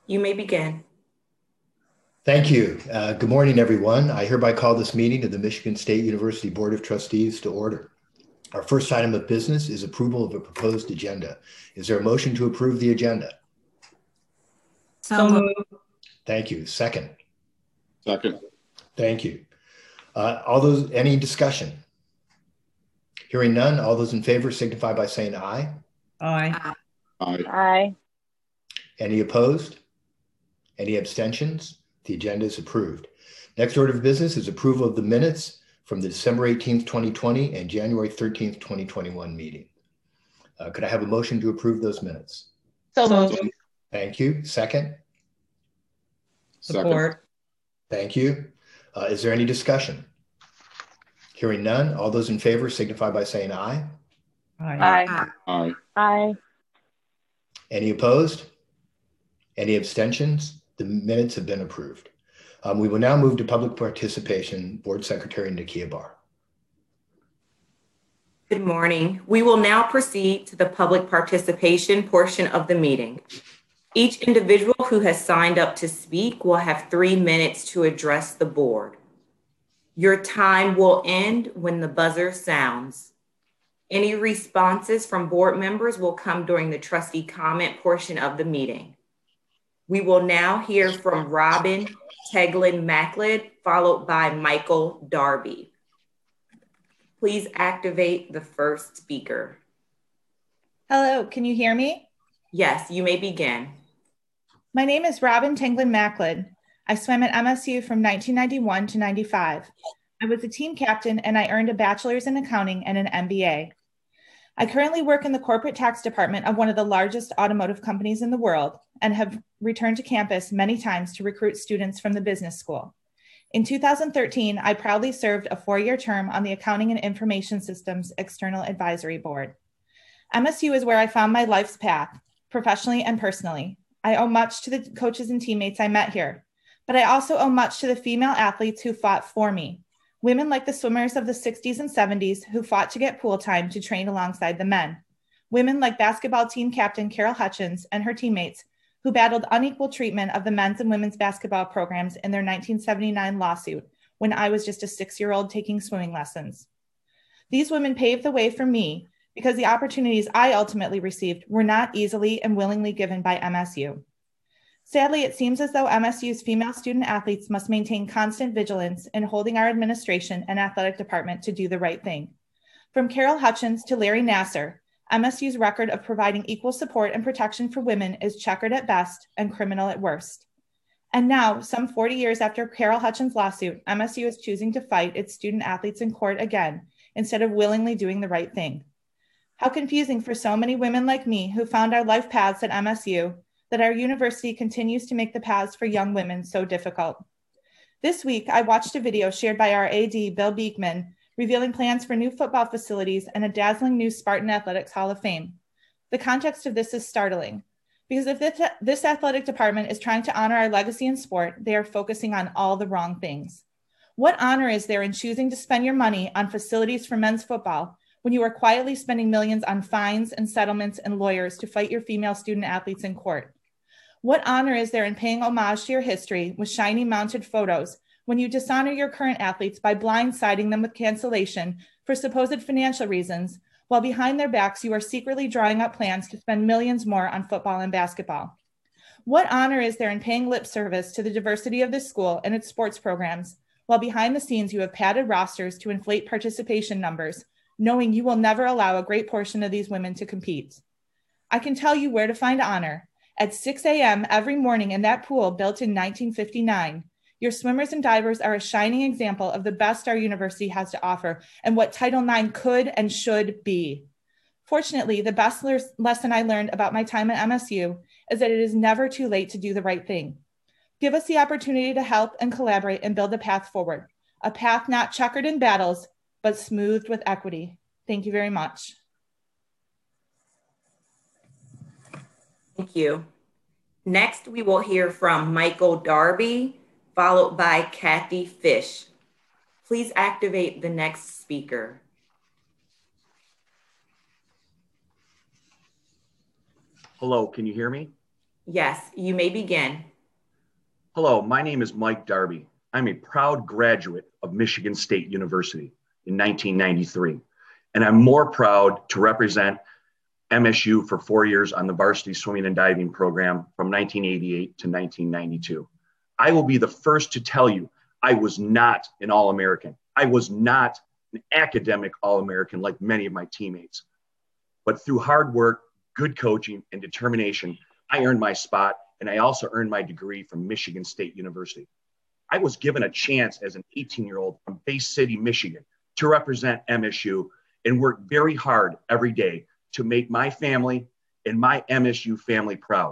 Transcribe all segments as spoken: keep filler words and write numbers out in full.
You may begin. Thank you. Uh, good morning, everyone. I hereby call this meeting of the Michigan State University Board of Trustees to order. Our first item of business is approval of a proposed agenda. Is there a motion to approve the agenda? So moved. Thank you. Second. Second. Thank you. Uh, all those, any discussion? Hearing none, all those in favor signify by saying aye. Aye. Aye. Aye. Any opposed? Any abstentions? The agenda is approved. Next order of business is approval of the minutes from the December eighteenth, twenty twenty and January thirteenth, twenty twenty-one meeting. Uh, could I have a motion to approve those minutes? So moved. Thank you. Second. Support. Thank you. Uh, is there any discussion? Hearing none, all those in favor signify by saying aye. Aye. Aye. Aye. Any opposed? Any abstentions? The minutes have been approved. Um, we will now move to public participation. Board Secretary Nakia Barr. Good morning. We will now proceed to the public participation portion of the meeting. Each individual who has signed up to speak will have three minutes to address the board. Your time will end when the buzzer sounds. Any responses from board members will come during the trustee comment portion of the meeting. We will now hear from Robin Teglin-Macklin, followed by Michael Darby. Please activate the first speaker. Hello, can you hear me? Yes, you may begin. My name is Robin Teglin-Macklin. I swam at M S U from nineteen ninety-one to ninety-five. I was a team captain and I earned a bachelor's in accounting and an M B A. I currently work in the corporate tax department of one of the largest automotive companies in the world and have returned to campus many times to recruit students from the business school. In two thousand thirteen, I proudly served a four-year term on the Accounting and Information Systems External Advisory Board. M S U is where I found my life's path, professionally and personally. I owe much to the coaches and teammates I met here, but I also owe much to the female athletes who fought for me. Women like the swimmers of the sixties and seventies who fought to get pool time to train alongside the men. Women like basketball team captain Carol Hutchins and her teammates who battled unequal treatment of the men's and women's basketball programs in their nineteen seventy-nine lawsuit when I was just a six-year-old taking swimming lessons. These women paved the way for me because the opportunities I ultimately received were not easily and willingly given by M S U. Sadly, it seems as though M S U's female student athletes must maintain constant vigilance in holding our administration and athletic department to do the right thing. From Carol Hutchins to Larry Nasser, M S U's record of providing equal support and protection for women is checkered at best and criminal at worst. And now, some forty years after Carol Hutchins' lawsuit, M S U is choosing to fight its student athletes in court again instead of willingly doing the right thing. How confusing for so many women like me who found our life paths at M S U that our university continues to make the paths for young women so difficult. This week, I watched a video shared by our A D, Bill Beekman, revealing plans for new football facilities and a dazzling new Spartan Athletics Hall of Fame. The context of this is startling, because if this, this athletic department is trying to honor our legacy in sport, they are focusing on all the wrong things. What honor is there in choosing to spend your money on facilities for men's football when you are quietly spending millions on fines and settlements and lawyers to fight your female student athletes in court? What honor is there in paying homage to your history with shiny mounted photos when you dishonor your current athletes by blindsiding them with cancellation for supposed financial reasons, while behind their backs you are secretly drawing up plans to spend millions more on football and basketball? What honor is there in paying lip service to the diversity of this school and its sports programs, while behind the scenes you have padded rosters to inflate participation numbers, knowing you will never allow a great portion of these women to compete? I can tell you where to find honor. At six a.m. every morning in that pool built in nineteen fifty-nine, your swimmers and divers are a shining example of the best our university has to offer and what Title nine could and should be. Fortunately, the best le- lesson I learned about my time at M S U is that it is never too late to do the right thing. Give us the opportunity to help and collaborate and build a path forward, a path not checkered in battles, but smoothed with equity. Thank you very much. Thank you. Next, we will hear from Michael Darby, followed by Kathy Fish. Please activate the next speaker. Hello, can you hear me? Yes, you may begin. Hello, my name is Mike Darby. I'm a proud graduate of Michigan State University in nineteen ninety-three, and I'm more proud to represent M S U for four years on the varsity swimming and diving program from nineteen eighty-eight to nineteen ninety-two. I will be the first to tell you I was not an All-American. I was not an academic All-American like many of my teammates. But through hard work, good coaching, and determination, I earned my spot, and I also earned my degree from Michigan State University. I was given a chance as an eighteen-year-old from Bay City, Michigan, to represent M S U and work very hard every day to make my family and my M S U family proud.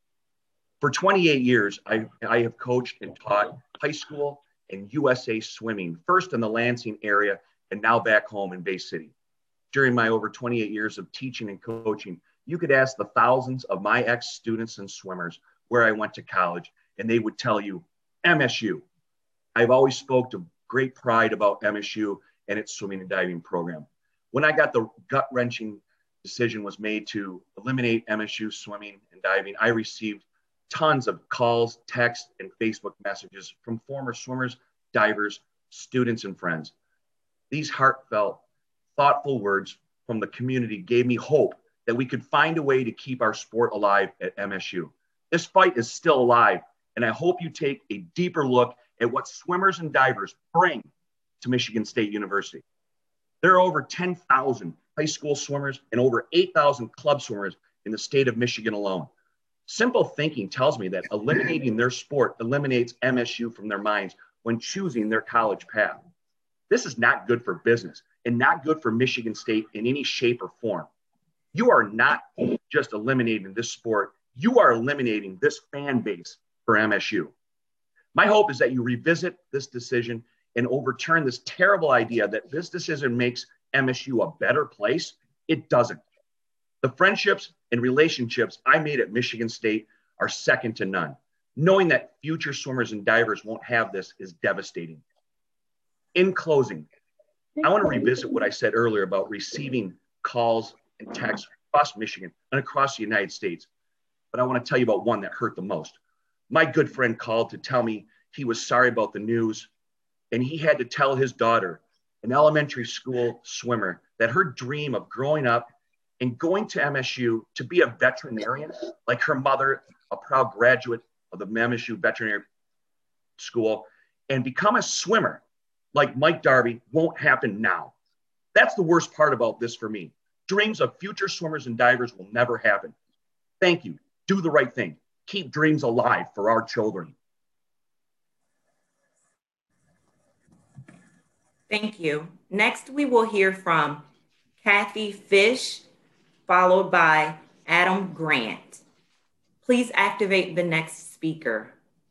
For twenty-eight years, I, I have coached and taught high school and U S A swimming, first in the Lansing area and now back home in Bay City. During my over twenty-eight years of teaching and coaching, you could ask the thousands of my ex-students and swimmers where I went to college, and they would tell you, M S U. I've always spoke to great pride about M S U and its swimming and diving program. When I got the gut-wrenching decision was made to eliminate M S U swimming and diving, I received tons of calls, texts, and Facebook messages from former swimmers, divers, students, and friends. These heartfelt, thoughtful words from the community gave me hope that we could find a way to keep our sport alive at M S U. This fight is still alive, and I hope you take a deeper look at what swimmers and divers bring to Michigan State University. There are over ten thousand high school swimmers and over eight thousand club swimmers in the state of Michigan alone. Simple thinking tells me that eliminating their sport eliminates M S U from their minds when choosing their college path. This is not good for business and not good for Michigan State in any shape or form. You are not just eliminating this sport, you are eliminating this fan base for M S U. My hope is that you revisit this decision and overturn this terrible idea that this decision makes M S U a better place. It doesn't. The friendships and relationships I made at Michigan State are second to none. Knowing that future swimmers and divers won't have this is devastating. In closing, I want to revisit what I said earlier about receiving calls and texts across Michigan and across the United States. But I want to tell you about one that hurt the most. My good friend called to tell me he was sorry about the news, and he had to tell his daughter, an elementary school swimmer, that her dream of growing up and going to M S U to be a veterinarian, like her mother, a proud graduate of the M S U veterinary school, and become a swimmer like Mike Darby won't happen now. That's the worst part about this for me. Dreams of future swimmers and divers will never happen. Thank you. Do the right thing. Keep dreams alive for our children. Thank you. Next, we will hear from Kathy Fish, followed by Adam Grant. Please activate the next speaker.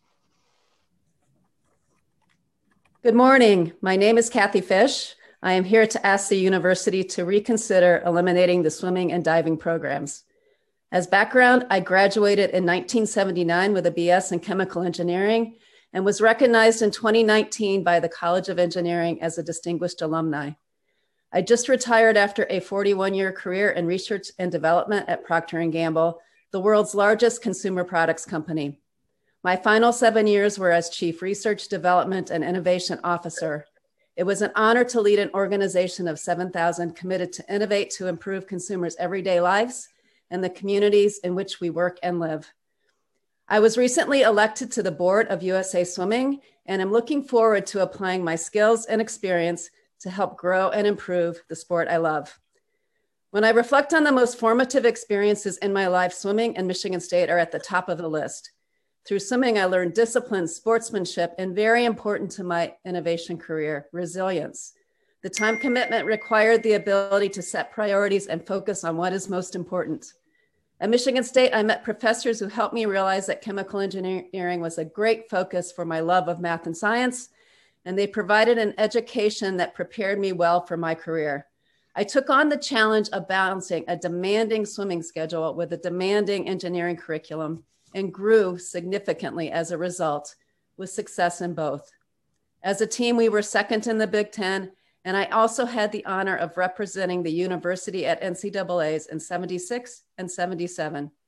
Good morning. My name is Kathy Fish. I am here to ask the university to reconsider eliminating the swimming and diving programs. As background, I graduated in nineteen seventy-nine with a B S in chemical engineering and was recognized in twenty nineteen by the College of Engineering as a distinguished alumni. I just retired after a forty-one year career in research and development at Procter and Gamble, the world's largest consumer products company. My final seven years were as Chief Research, Development, and Innovation Officer. It was an honor to lead an organization of seven thousand committed to innovate to improve consumers' everyday lives and the communities in which we work and live. I was recently elected to the board of U S A Swimming, and I'm looking forward to applying my skills and experience to help grow and improve the sport I love. When I reflect on the most formative experiences in my life, swimming and Michigan State are at the top of the list. Through swimming, I learned discipline, sportsmanship, and very important to my innovation career, resilience. The time commitment required the ability to set priorities and focus on what is most important. At Michigan State, I met professors who helped me realize that chemical engineering was a great focus for my love of math and science, and they provided an education that prepared me well for my career. I took on the challenge of balancing a demanding swimming schedule with a demanding engineering curriculum and grew significantly as a result, with success in both. As a team, we were second in the Big Ten, and I also had the honor of representing the university at N C double A's in seventy-six and seventy-seven.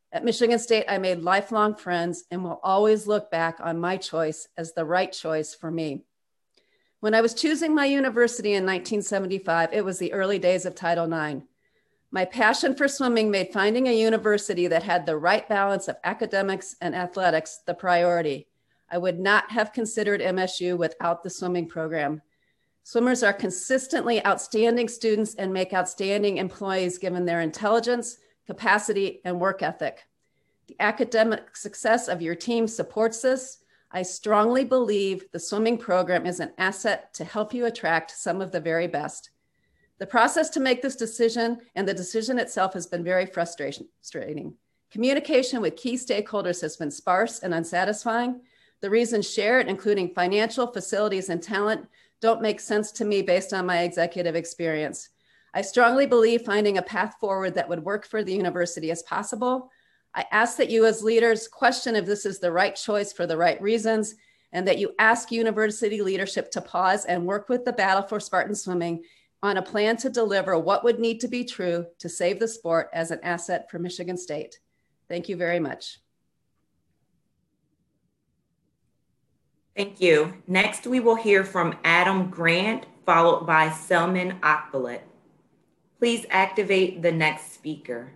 At Michigan State, I made lifelong friends and will always look back on my choice as the right choice for me. When I was choosing my university in nineteen seventy-five, it was the early days of Title nine. My passion for swimming made finding a university that had the right balance of academics and athletics the priority. I would not have considered M S U without the swimming program. Swimmers are consistently outstanding students and make outstanding employees given their intelligence, capacity, and work ethic. The academic success of your team supports this. I strongly believe the swimming program is an asset to help you attract some of the very best. The process to make this decision and the decision itself has been very frustrating. Communication with key stakeholders has been sparse and unsatisfying. The reasons shared, including financial, facilities, and talent, don't make sense to me based on my executive experience. I strongly believe finding a path forward that would work for the university is possible. I ask that you as leaders question if this is the right choice for the right reasons, and that you ask university leadership to pause and work with the Battle for Spartan Swimming on a plan to deliver what would need to be true to save the sport as an asset for Michigan State. Thank you very much. Thank you. Next, we will hear from Adam Grant, followed by Selman Akbalit. Please activate the next speaker.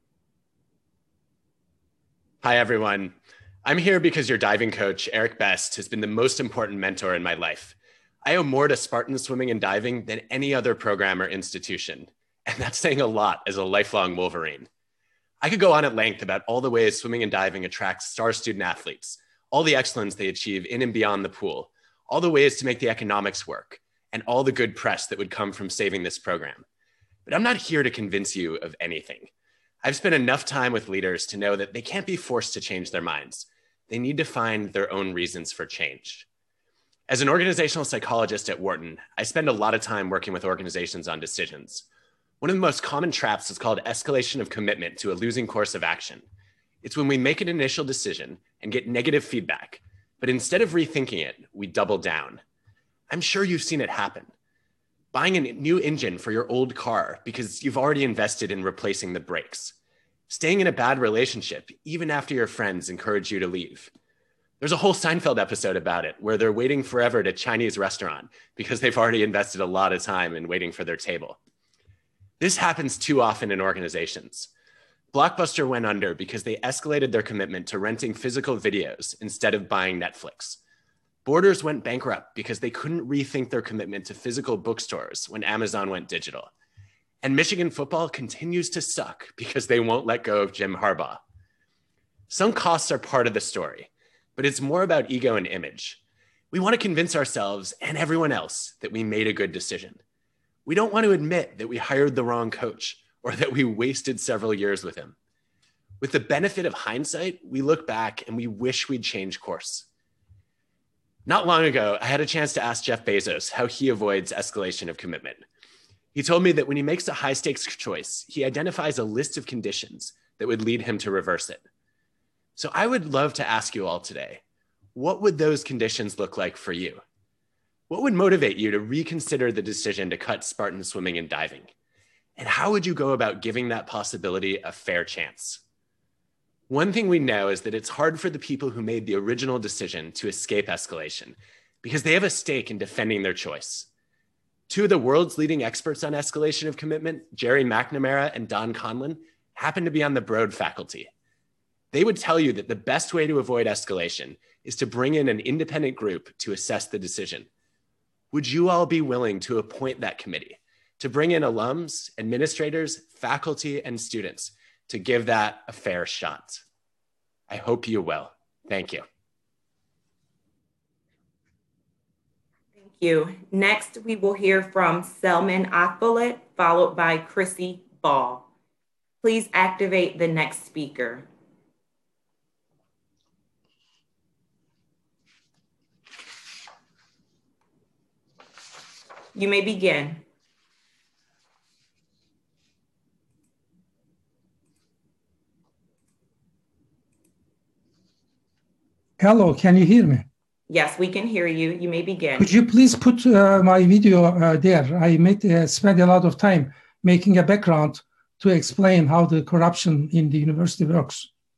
Hi, everyone. I'm here because your diving coach, Eric Best, has been the most important mentor in my life. I owe more to Spartan Swimming and Diving than any other program or institution, and that's saying a lot as a lifelong Wolverine. I could go on at length about all the ways swimming and diving attracts star student athletes, all the excellence they achieve in and beyond the pool, all the ways to make the economics work, and all the good press that would come from saving this program. But I'm not here to convince you of anything. I've spent enough time with leaders to know that they can't be forced to change their minds. They need to find their own reasons for change. As an organizational psychologist at Wharton, I spend a lot of time working with organizations on decisions. One of the most common traps is called escalation of commitment to a losing course of action. It's when we make an initial decision and get negative feedback, but instead of rethinking it, we double down. I'm sure you've seen it happen. Buying a new engine for your old car because you've already invested in replacing the brakes. Staying in a bad relationship even after your friends encourage you to leave. There's a whole Seinfeld episode about it where they're waiting forever at a Chinese restaurant because they've already invested a lot of time in waiting for their table. This happens too often in organizations. Blockbuster went under because they escalated their commitment to renting physical videos instead of buying Netflix. Borders went bankrupt because they couldn't rethink their commitment to physical bookstores when Amazon went digital. And Michigan football continues to suck because they won't let go of Jim Harbaugh. Some costs are part of the story, but it's more about ego and image. We want to convince ourselves and everyone else that we made a good decision. We don't want to admit that we hired the wrong coach or that we wasted several years with him. With the benefit of hindsight, we look back and we wish we'd changed course. Not long ago, I had a chance to ask Jeff Bezos how he avoids escalation of commitment. He told me that when he makes a high-stakes choice, he identifies a list of conditions that would lead him to reverse it. So I would love to ask you all today, what would those conditions look like for you? What would motivate you to reconsider the decision to cut Spartan Swimming and Diving? And how would you go about giving that possibility a fair chance? One thing we know is that it's hard for the people who made the original decision to escape escalation because they have a stake in defending their choice. Two of the world's leading experts on escalation of commitment, Jerry McNamara and Don Conlon, happen to be on the Broad faculty. They would tell you that the best way to avoid escalation is to bring in an independent group to assess the decision. Would you all be willing to appoint that committee, to bring in alums, administrators, faculty, and students to give that a fair shot? I hope you will. Thank you. Thank you. Next, we will hear from Selman Akbalit, followed by Chrissy Ball. Please activate the next speaker. You may begin. Hello, can you hear me? Yes, we can hear you. You may begin. Could you please put uh, my video uh, there? I made, uh, spent a lot of time making a background to explain how the corruption in the university works.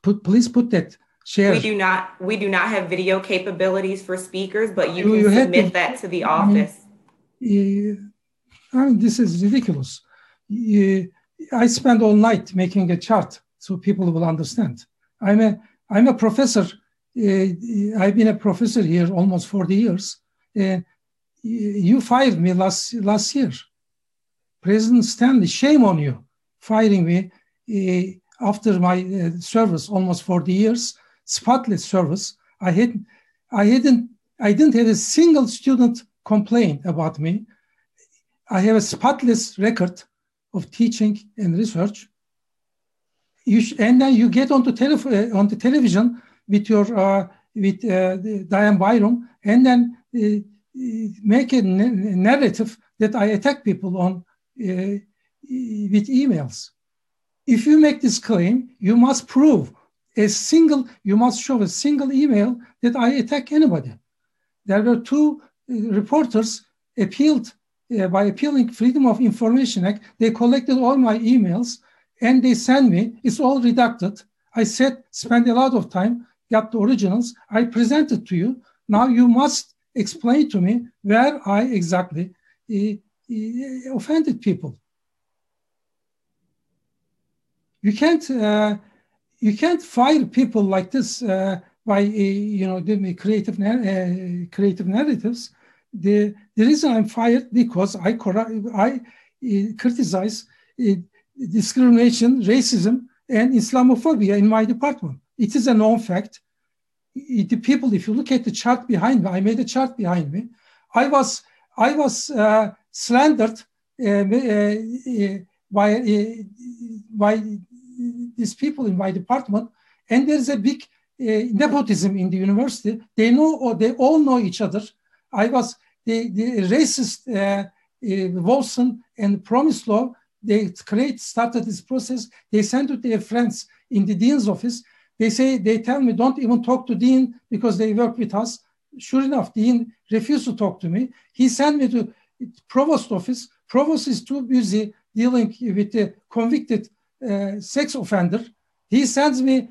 put, please put that share. We do not, we do not have video capabilities for speakers, but you, You- can you submit had to- that to the I mean, office. uh, I mean, this is ridiculous. Uh, I spend all night making a chart so people will understand. I'm a, I'm a professor. Uh, I've been a professor here almost forty years. Uh, you fired me last, last year. President Stanley, shame on you, firing me uh, after my uh, service, almost forty years, spotless service. I had, I hadn't, I didn't have a single student complain about me. I have a spotless record of teaching and research. You sh- and then you get onto tele- on the television with your uh, with uh, Diane Byram, and then uh, make a n- narrative that I attack people on uh, with emails. If you make this claim, you must prove a single. You must show a single email that I attack anybody. There were two uh, reporters appealed uh, by appealing Freedom of Information Act. They collected all my emails and they sent me. It's all redacted. I said, spend a lot of time, got the originals. I presented to you. Now you must explain to me where I exactly uh, uh, offended people. You can't, uh, you can't fire people like this uh, by, uh, you know, giving me creative, uh, creative narratives. The, the reason I'm fired because I, I uh, criticize uh, discrimination, racism, and Islamophobia in my department. It is a known fact. It, the people, if you look at the chart behind me, I made a chart behind me. I was, I was uh, slandered uh, uh, by, uh, by these people in my department, and there's a big uh, nepotism in the university. They know, or they all know each other. I was the, the racist uh, uh, Wolfson and Promislow. They create, started this process. They sent to their friends in the dean's office. They say, they tell me, don't even talk to dean because they work with us. Sure enough, dean refused to talk to me. He sent me to provost office. Provost is too busy dealing with the convicted uh, sex offender. He sends me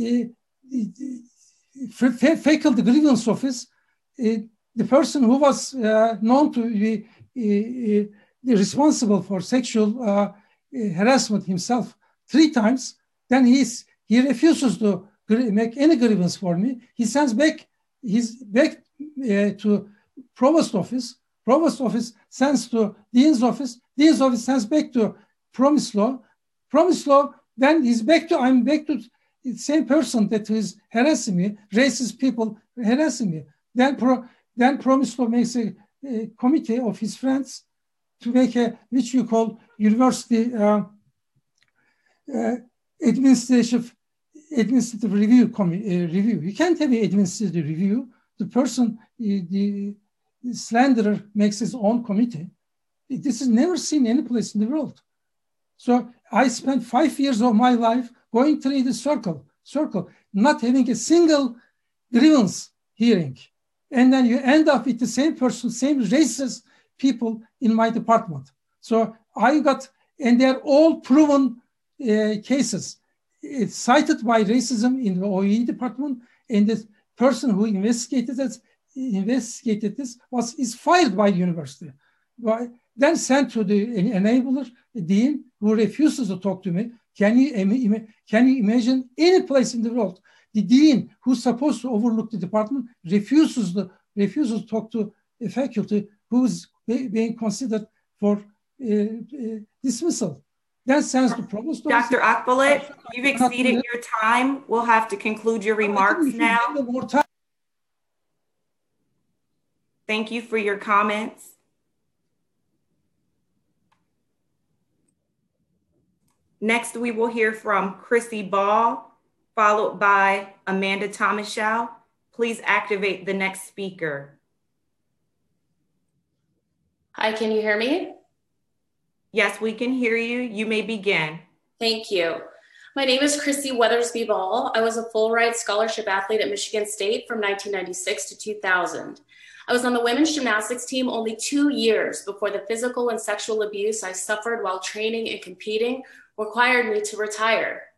uh, faculty grievance office. Uh, the person who was uh, known to be uh, uh, responsible for sexual uh, harassment himself three times, then he's, he refuses to make any grievance for me. He sends back, he's back uh, to provost office. Provost office sends to dean's office. Dean's office sends back to Promislow. Promislow, then he's back to, I'm back to the same person that is harassing me, racist people harassing me. Then, Pro, then Promislow makes a, a committee of his friends to make a, which you call university uh, uh, administrative, administrative review, com- uh, review. You can't have an administrative review. The person, uh, the, the slanderer makes his own committee. This is never seen any place in the world. So I spent five years of my life going through the circle, circle, not having a single grievance hearing. And then you end up with the same person, same racist people in my department. So I got, and they're all proven uh, cases. It's cited by racism in the O E department, and the person who investigated this, investigated this was is fired by the university. By, then sent to the enabler, the dean, who refuses to talk to me. Can you, can you imagine any place in the world? The dean, who's supposed to overlook the department, refuses to, refuses to talk to a faculty who's being considered for uh, uh, dismissal. That sends the provost. Doctor Akbulut, you've exceeded your time. We'll have to conclude your remarks now. Thank you for your comments. Next, we will hear from Chrissy Ball, followed by Amanda Thomashow. Please activate the next speaker. Hi, can you hear me? Yes, we can hear you. You may begin. Thank you. My name is Chrissy Weathersby Ball. I was a full ride scholarship athlete at Michigan State from nineteen ninety-six to two thousand. I was on the women's gymnastics team only two years before the physical and sexual abuse I suffered while training and competing required me to retire.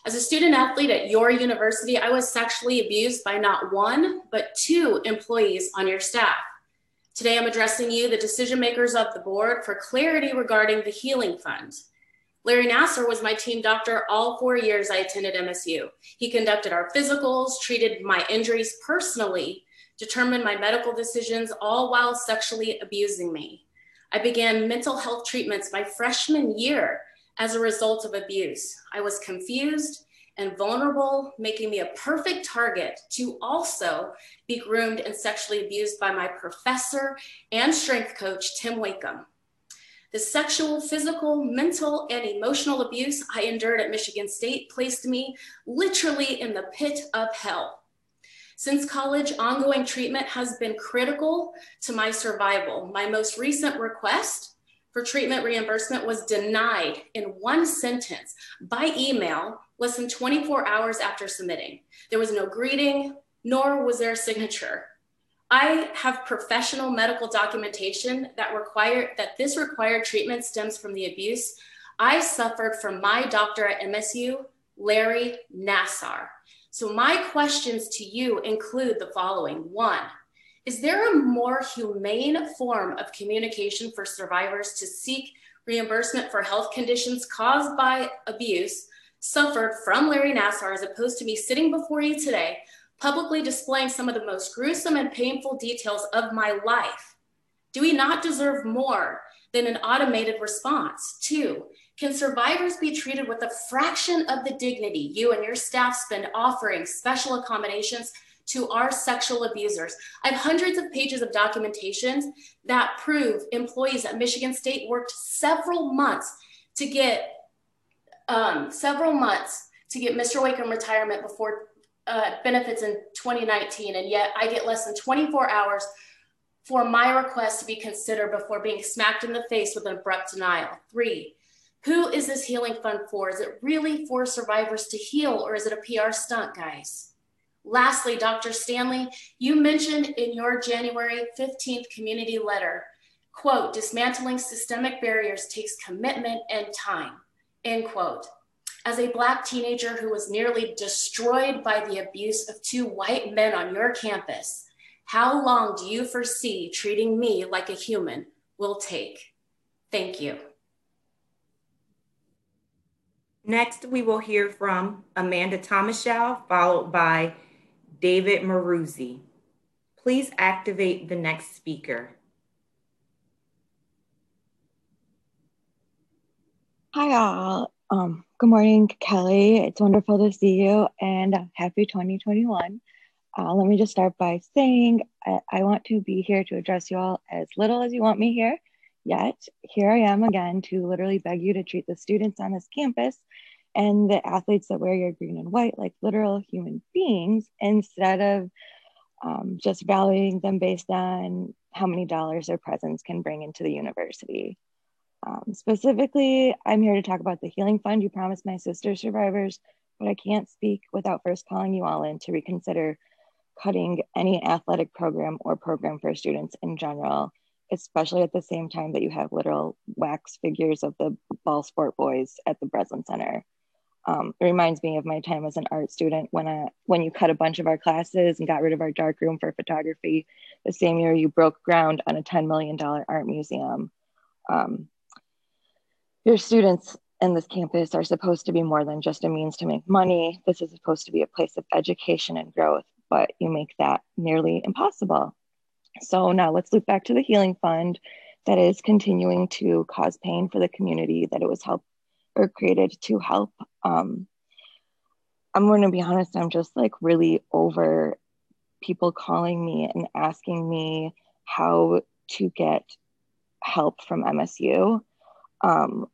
As a student athlete at your university, I was sexually abused by not one, but two employees on your staff. Today, I'm addressing you, the decision makers of the board, for clarity regarding the Healing Fund. Larry Nassar was my team doctor all four years I attended M S U. He conducted our physicals, treated my injuries personally, determined my medical decisions, all while sexually abusing me. I began mental health treatments my freshman year as a result of abuse. I was confused and vulnerable, making me a perfect target to also be groomed and sexually abused by my professor and strength coach, Tim Wakeham. The sexual, physical, mental, and emotional abuse I endured at Michigan State placed me literally in the pit of hell. Since college, ongoing treatment has been critical to my survival. My most recent request for treatment reimbursement was denied in one sentence by email less than twenty-four hours after submitting. There was no greeting, nor was there a signature. I have professional medical documentation that require that this required treatment stems from the abuse I suffered from my doctor at M S U, Larry Nassar. So my questions to you include the following. One, is there a more humane form of communication for survivors to seek reimbursement for health conditions caused by abuse suffered from Larry Nassar, as opposed to me sitting before you today, publicly displaying some of the most gruesome and painful details of my life? Do we not deserve more than an automated response? Two, can survivors be treated with a fraction of the dignity you and your staff spend offering special accommodations to our sexual abusers? I have hundreds of pages of documentation that prove employees at Michigan State worked several months to get um, several months to get Mister Wakeham retirement before uh, benefits in twenty nineteen, and yet I get less than twenty-four hours for my request to be considered before being smacked in the face with an abrupt denial. Three, who is this Healing Fund for? Is it really for survivors to heal, or is it a P R stunt, guys? Lastly, Doctor Stanley, you mentioned in your January fifteenth community letter, quote, dismantling systemic barriers takes commitment and time, end quote. As a Black teenager who was nearly destroyed by the abuse of two white men on your campus, how long do you foresee treating me like a human will take? Thank you. Next, we will hear from Amanda Thomashow, followed by David Maruzzi. Please activate the next speaker. Hi all. Um, good morning, Kelly. It's wonderful to see you, and happy twenty twenty-one. Uh, let me just start by saying I, I want to be here to address you all as little as you want me here. Yet here I am again to literally beg you to treat the students on this campus and the athletes that wear your green and white like literal human beings, instead of um, just valuing them based on how many dollars their presence can bring into the university. Um, specifically, I'm here to talk about the Healing Fund you promised my sister survivors, but I can't speak without first calling you all in to reconsider cutting any athletic program or program for students in general, especially at the same time that you have literal wax figures of the ball sport boys at the Breslin Center. Um, it reminds me of my time as an art student when I, when you cut a bunch of our classes and got rid of our dark room for photography, the same year you broke ground on a ten million dollar art museum. Um, your students in this campus are supposed to be more than just a means to make money. This is supposed to be a place of education and growth, but you make that nearly impossible. So now let's loop back to the Healing Fund that is continuing to cause pain for the community that it was helped or created to help. Um, I'm going to be honest, I'm just like really over people calling me and asking me how to get help from M S U. Um,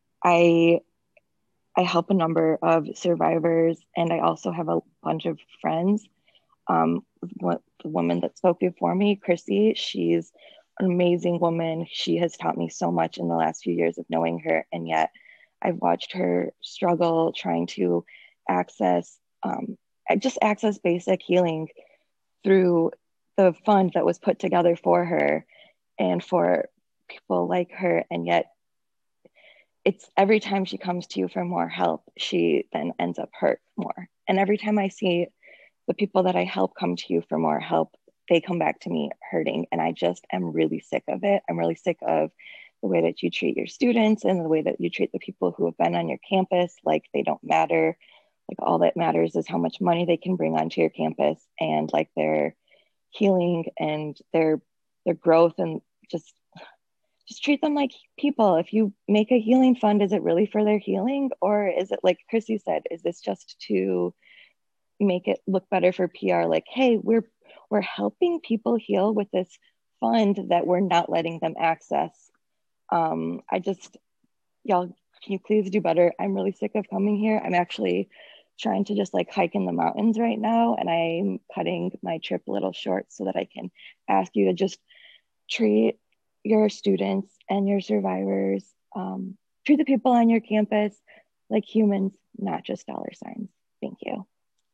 I, I help a number of survivors, and I also have a bunch of friends. Um, what, the woman that spoke before me, Chrissy, she's an amazing woman. She has taught me so much in the last few years of knowing her, and yet I've watched her struggle trying to access, um, just access basic healing through the fund that was put together for her and for people like her. And yet it's every time she comes to you for more help, she then ends up hurt more. And every time I see the people that I help come to you for more help, they come back to me hurting. And I just am really sick of it. I'm really sick of the way that you treat your students and the way that you treat the people who have been on your campus like they don't matter. Like all that matters is how much money they can bring onto your campus, and like their healing and their their growth, and just just treat them like people. If you make a healing fund, is it really for their healing? Or is it, like Chrissy said, is this just to make it look better for P R? Like, hey, we're we're helping people heal with this fund that we're not letting them access. Um, I just, y'all, can you please do better? I'm really sick of coming here. I'm actually trying to just like hike in the mountains right now, and I'm cutting my trip a little short so that I can ask you to just treat your students and your survivors, um, treat the people on your campus like humans, not just dollar signs. Thank you.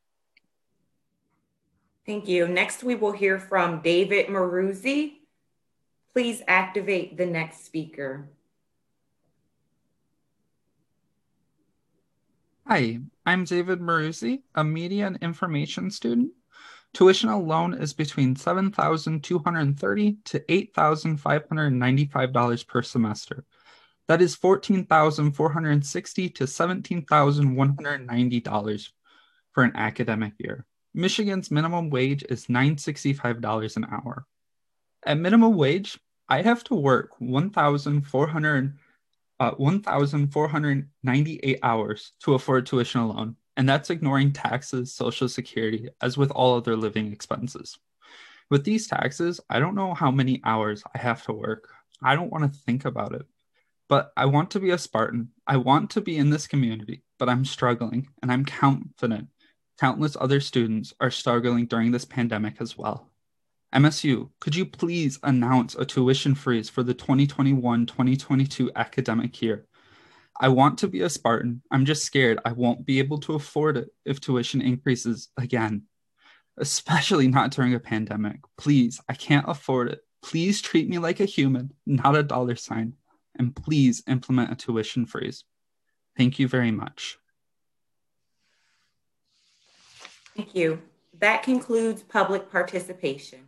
Thank you. Next, we will hear from David Maruzzi. Please activate the next speaker. Hi, I'm David Maruzzi, a media and information student. Tuition alone is between seven thousand two hundred thirty dollars to eight thousand five hundred ninety-five dollars per semester. That is fourteen thousand four hundred sixty dollars to seventeen thousand one hundred ninety dollars for an academic year. Michigan's minimum wage is nine hundred sixty-five dollars an hour. At minimum wage, I have to work one thousand four hundred Uh, one thousand four hundred ninety-eight hours to afford tuition alone, and that's ignoring taxes, Social Security, as with all other living expenses. With these taxes, I don't know how many hours I have to work. I don't want to think about it, but I want to be a Spartan. I want to be in this community, but I'm struggling, and I'm confident countless other students are struggling during this pandemic as well. M S U, could you please announce a tuition freeze for the twenty twenty-one twenty twenty-two academic year? I want to be a Spartan. I'm just scared I won't be able to afford it if tuition increases again, especially not during a pandemic. Please, I can't afford it. Please treat me like a human, not a dollar sign, and please implement a tuition freeze. Thank you very much. Thank you. That concludes public participation.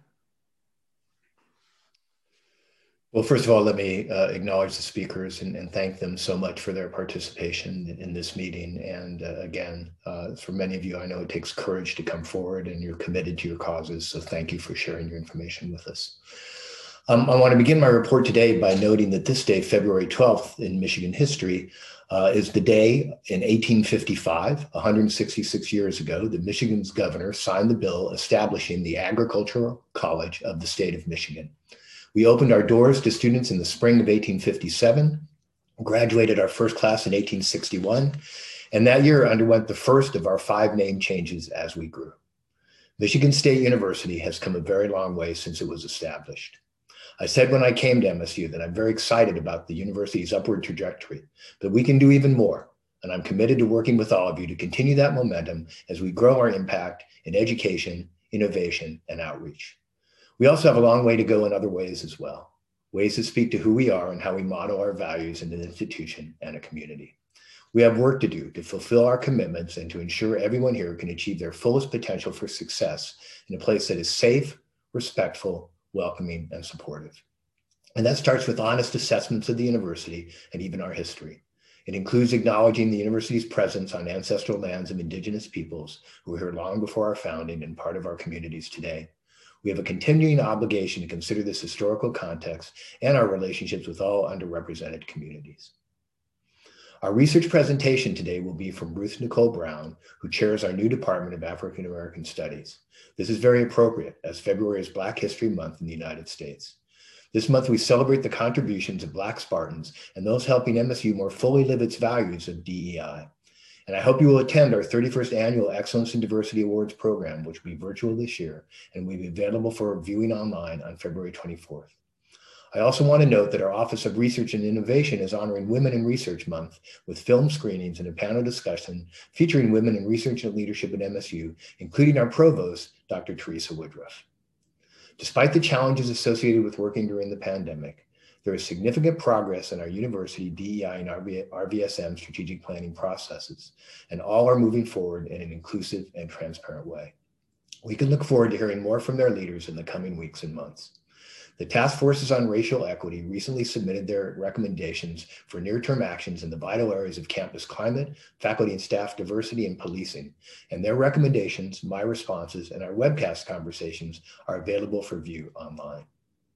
Well, first of all, let me uh, acknowledge the speakers and, and thank them so much for their participation in, in this meeting. And uh, again, uh, for many of you, I know it takes courage to come forward, and you're committed to your causes. So thank you for sharing your information with us. Um, I want to begin my report today by noting that this day, February twelfth in Michigan history, uh, is the day in eighteen fifty-five, one hundred sixty-six years ago, that Michigan's governor signed the bill establishing the Agricultural College of the state of Michigan. We opened our doors to students in the spring of eighteen fifty-seven, graduated our first class in eighteen sixty-one, and that year underwent the first of our five name changes as we grew. Michigan State University has come a very long way since it was established. I said when I came to M S U that I'm very excited about the university's upward trajectory, but we can do even more, and I'm committed to working with all of you to continue that momentum as we grow our impact in education, innovation, and outreach. We also have a long way to go in other ways as well, ways that speak to who we are and how we model our values in an institution and a community. We have work to do to fulfill our commitments and to ensure everyone here can achieve their fullest potential for success in a place that is safe, respectful, welcoming, and supportive. And that starts with honest assessments of the university and even our history. It includes acknowledging the university's presence on ancestral lands of Indigenous peoples who were here long before our founding and part of our communities today. We have a continuing obligation to consider this historical context and our relationships with all underrepresented communities. Our research presentation today will be from Ruth Nicole Brown, who chairs our new Department of African American Studies. This is very appropriate, as February is Black History Month in the United States. This month, we celebrate the contributions of Black Spartans and those helping M S U more fully live its values of D E I. And I hope you will attend our thirty-first Annual Excellence in Diversity Awards program, which will be virtual this year and will be available for viewing online on February twenty-fourth. I also want to note that our Office of Research and Innovation is honoring Women in Research Month with film screenings and a panel discussion featuring women in research and leadership at M S U, including our provost, Doctor Teresa Woodruff. Despite the challenges associated with working during the pandemic, There is significant progress in our university D E I and R V S M strategic planning processes, and all are moving forward in an inclusive and transparent way. We can look forward to hearing more from their leaders in the coming weeks and months. The Task Forces on Racial Equity recently submitted their recommendations for near-term actions in the vital areas of campus climate, faculty and staff diversity, and policing. And their recommendations, my responses, and our webcast conversations are available for view online.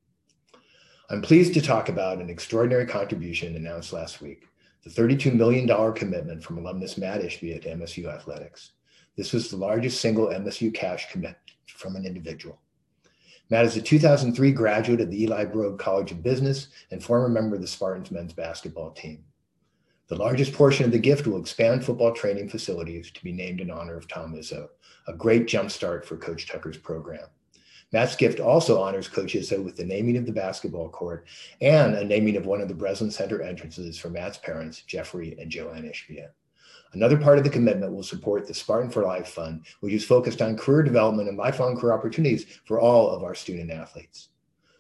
I'm pleased to talk about an extraordinary contribution announced last week, the thirty-two million dollars commitment from alumnus Matt Ishbia to M S U Athletics. This was the largest single M S U cash commitment from an individual. Matt is a two thousand three graduate of the Eli Broad College of Business and former member of the Spartans men's basketball team. The largest portion of the gift will expand football training facilities to be named in honor of Tom Izzo, a great jumpstart for Coach Tucker's program. Matt's gift also honors Coach Izzo with the naming of the basketball court and a naming of one of the Breslin Center entrances for Matt's parents, Jeffrey and Joanne Ishbia. Another part of the commitment will support the Spartan for Life Fund, which is focused on career development and lifelong career opportunities for all of our student athletes.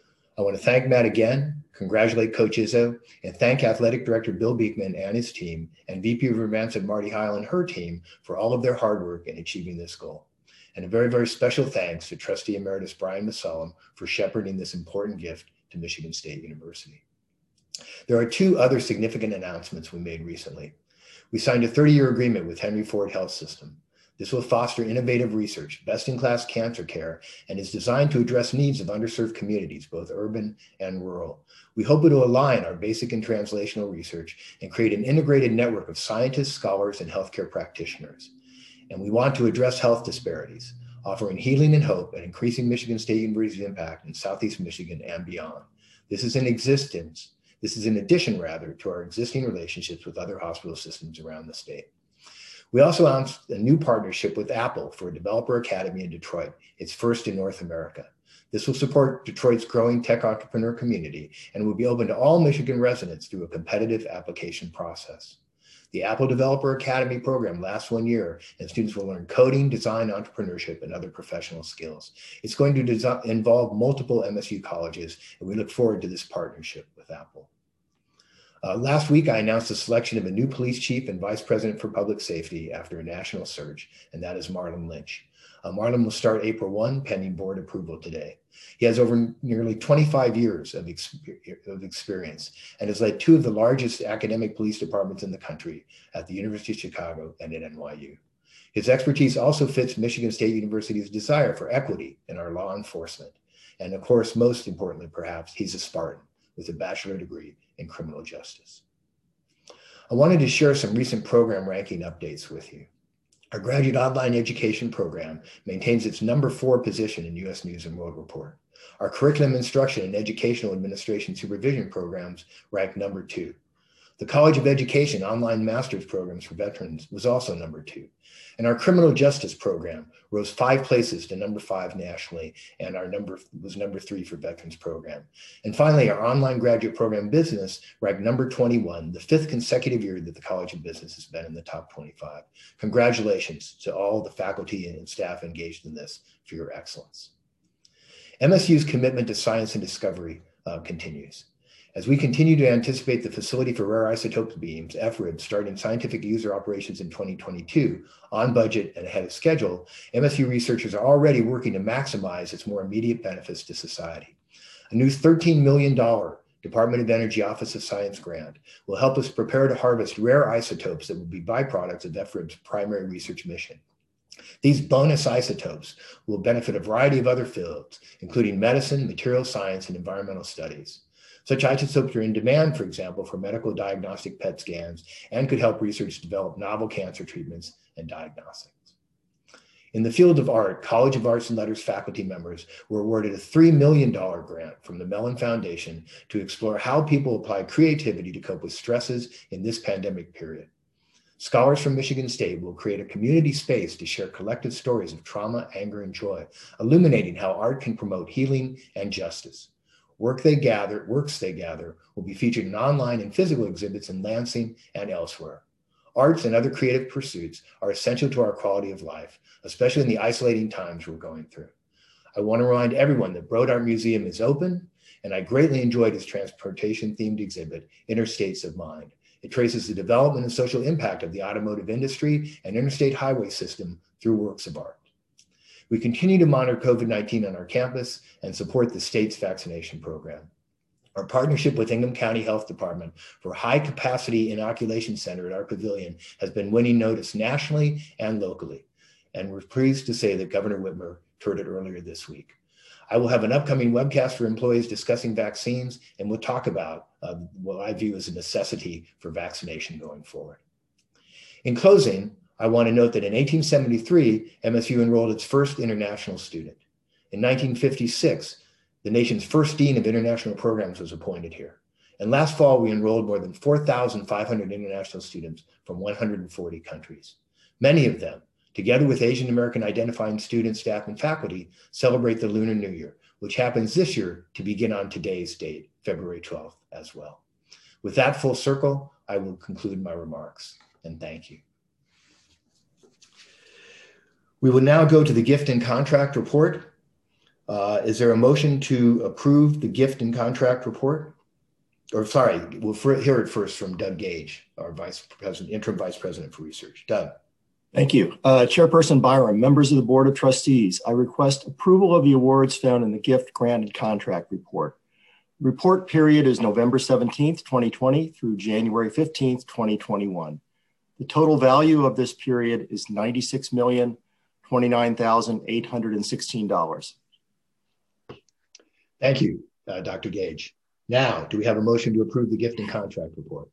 I want to thank Matt again, congratulate Coach Izzo, and thank Athletic Director Bill Beekman and his team, and V P of Advancement Marty Heil and her team for all of their hard work in achieving this goal. And a very, very special thanks to Trustee Emeritus Brian Masalam for shepherding this important gift to Michigan State University. There are two other significant announcements we made recently. We signed a thirty-year agreement with Henry Ford Health System. This will foster innovative research, best-in-class cancer care, and is designed to address needs of underserved communities, both urban and rural. We hope it will align our basic and translational research and create an integrated network of scientists, scholars, and healthcare practitioners. And we want to address health disparities, offering healing and hope and increasing Michigan State University's impact in Southeast Michigan and beyond. This is in existence. This is in addition, rather, to our existing relationships with other hospital systems around the state. We also announced a new partnership with Apple for a developer academy in Detroit, its first in North America. This will support Detroit's growing tech entrepreneur community and will be open to all Michigan residents through a competitive application process. The Apple Developer Academy program lasts one year, and students will learn coding, design, entrepreneurship, and other professional skills. It's going to design, involve multiple M S U colleges, and we look forward to this partnership with Apple. Uh, last week, I announced the selection of a new police chief and vice president for public safety after a national search, and that is Marlon Lynch. Uh, Marlon will start April first, pending board approval today. He has over nearly twenty-five years of, exp of experience and has led two of the largest academic police departments in the country at the University of Chicago and at N Y U. His expertise also fits Michigan State University's desire for equity in our law enforcement. And of course, most importantly, perhaps, he's a Spartan with a bachelor degree in criminal justice. I wanted to share some recent program ranking updates with you. Our graduate online education program maintains its number four position in U S News and World Report. Our curriculum instruction and educational administration supervision programs ranked number two. The College of Education online master's programs for veterans was also number two. And our criminal justice program rose five places to number five nationally, and our number was number three for veterans program. And finally, our online graduate program business ranked number twenty-one, the fifth consecutive year that the College of Business has been in the top twenty-five. Congratulations to all the faculty and staff engaged in this for your excellence. M S U's commitment to science and discovery uh, continues. As we continue to anticipate the Facility for Rare Isotopes Beams, F R I B, starting scientific user operations in twenty twenty-two, on budget and ahead of schedule, M S U researchers are already working to maximize its more immediate benefits to society. A new thirteen million dollars Department of Energy Office of Science grant will help us prepare to harvest rare isotopes that will be byproducts of F R I B's primary research mission. These bonus isotopes will benefit a variety of other fields, including medicine, material science, and environmental studies. Such isotopes are in demand, for example, for medical diagnostic P E T scans and could help research develop novel cancer treatments and diagnostics. In the field of art, College of Arts and Letters faculty members were awarded a three million dollars grant from the Mellon Foundation to explore how people apply creativity to cope with stresses in this pandemic period. Scholars from Michigan State will create a community space to share collective stories of trauma, anger, and joy, illuminating how art can promote healing and justice. Work they gather, works they gather will be featured in online and physical exhibits in Lansing and elsewhere. Arts and other creative pursuits are essential to our quality of life, especially in the isolating times we're going through. I want to remind everyone that Broad Art Museum is open and I greatly enjoyed his transportation-themed exhibit, Interstates of Mind. It traces the development and social impact of the automotive industry and interstate highway system through works of art. We continue to monitor COVID nineteen on our campus and support the state's vaccination program. Our partnership with Ingham County Health Department for high capacity inoculation center at our pavilion has been winning notice nationally and locally. And we're pleased to say that Governor Whitmer toured it earlier this week. I will have an upcoming webcast for employees discussing vaccines, and we'll talk about uh, what I view as a necessity for vaccination going forward. In closing, I want to note that in eighteen seventy-three, M S U enrolled its first international student. In nineteen fifty-six, the nation's first dean of international programs was appointed here. And last fall, we enrolled more than four thousand five hundred international students from one hundred forty countries. Many of them, together with Asian American identifying students, staff, and faculty, celebrate the Lunar New Year, which happens this year to begin on today's date, February twelfth, as well. With that full circle, I will conclude my remarks, and thank you. We will now go to the gift and contract report. Uh, is there a motion to approve the gift and contract report? Or sorry, we'll hear it first from Doug Gage, our Vice President, Interim Vice President for Research. Doug. Thank you. Uh, Chairperson Byram, members of the Board of Trustees, I request approval of the awards found in the gift, grant, and contract report. The report period is November seventeenth, twenty twenty through January fifteenth, twenty twenty-one. The total value of this period is ninety-six million twenty-nine thousand eight hundred sixteen dollars. Thank you, uh, Doctor Gage. Now, do we have a motion to approve the gift and contract report?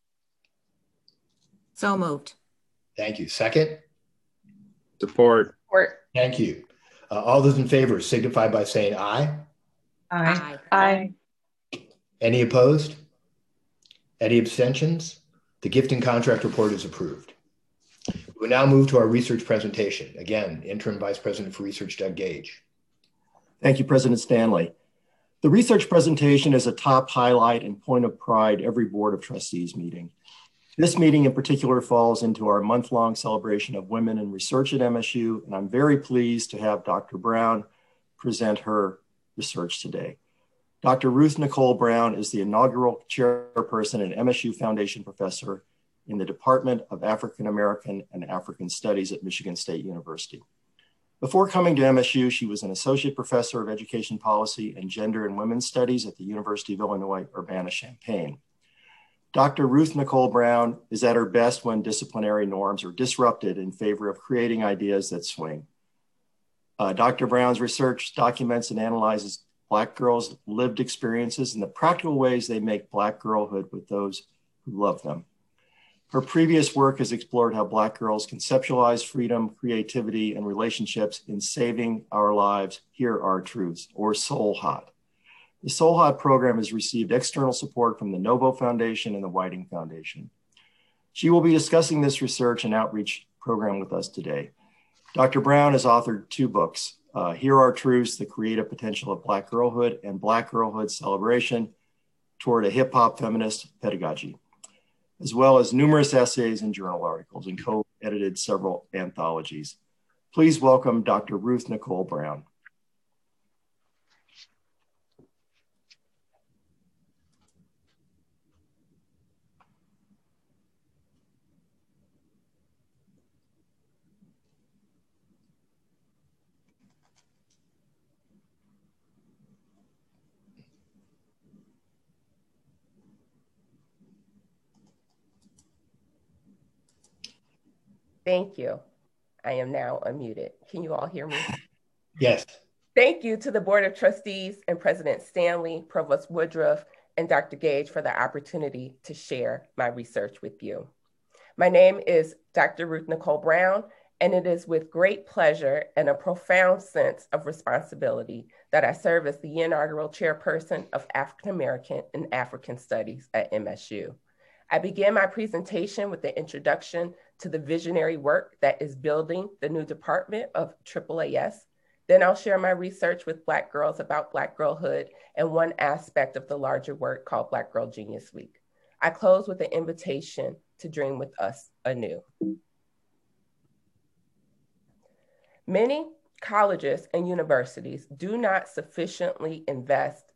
So moved. Thank you. Second? Support. Support. Thank you. Uh, all those in favor signify by saying aye. Aye. Aye. Any opposed? Any abstentions? The gift and contract report is approved. We now move to our research presentation. Again, Interim Vice President for Research, Doug Gage. Thank you, President Stanley. The research presentation is a top highlight and point of pride every Board of Trustees meeting. This meeting in particular falls into our month-long celebration of women in research at M S U, and I'm very pleased to have Doctor Brown present her research today. Doctor Ruth Nicole Brown is the inaugural chairperson and M S U Foundation Professor in the Department of African American and African Studies at Michigan State University. Before coming to M S U, she was an Associate Professor of Education Policy and Gender and Women's Studies at the University of Illinois, Urbana-Champaign. Doctor Ruth Nicole Brown is at her best when disciplinary norms are disrupted in favor of creating ideas that swing. Uh, Doctor Brown's research documents and analyzes Black girls' lived experiences and the practical ways they make Black girlhood with those who love them. Her previous work has explored how Black girls conceptualize freedom, creativity, and relationships in Saving Our Lives, Here Are Truths, or Soul Hot. The Soul Hot program has received external support from the Novo Foundation and the Whiting Foundation. She will be discussing this research and outreach program with us today. Doctor Brown has authored two books, uh, Here Are Truths, The Creative Potential of Black Girlhood, and Black Girlhood Celebration Toward a Hip Hop Feminist Pedagogy, as well as numerous essays and journal articles, and co-edited several anthologies. Please welcome Doctor Ruth Nicole Brown. Thank you. I am now unmuted. Can you all hear me? Yes. Thank you to the Board of Trustees and President Stanley, Provost Woodruff, and Doctor Gage for the opportunity to share my research with you. My name is Doctor Ruth Nicole Brown, and it is with great pleasure and a profound sense of responsibility that I serve as the inaugural chairperson of African American and African Studies at M S U. I begin my presentation with the introduction to the visionary work that is building the new department of triple A S. Then I'll share my research with Black girls about Black girlhood and one aspect of the larger work called Black Girl Genius Week. I close with an invitation to dream with us anew. Many colleges and universities do not sufficiently invest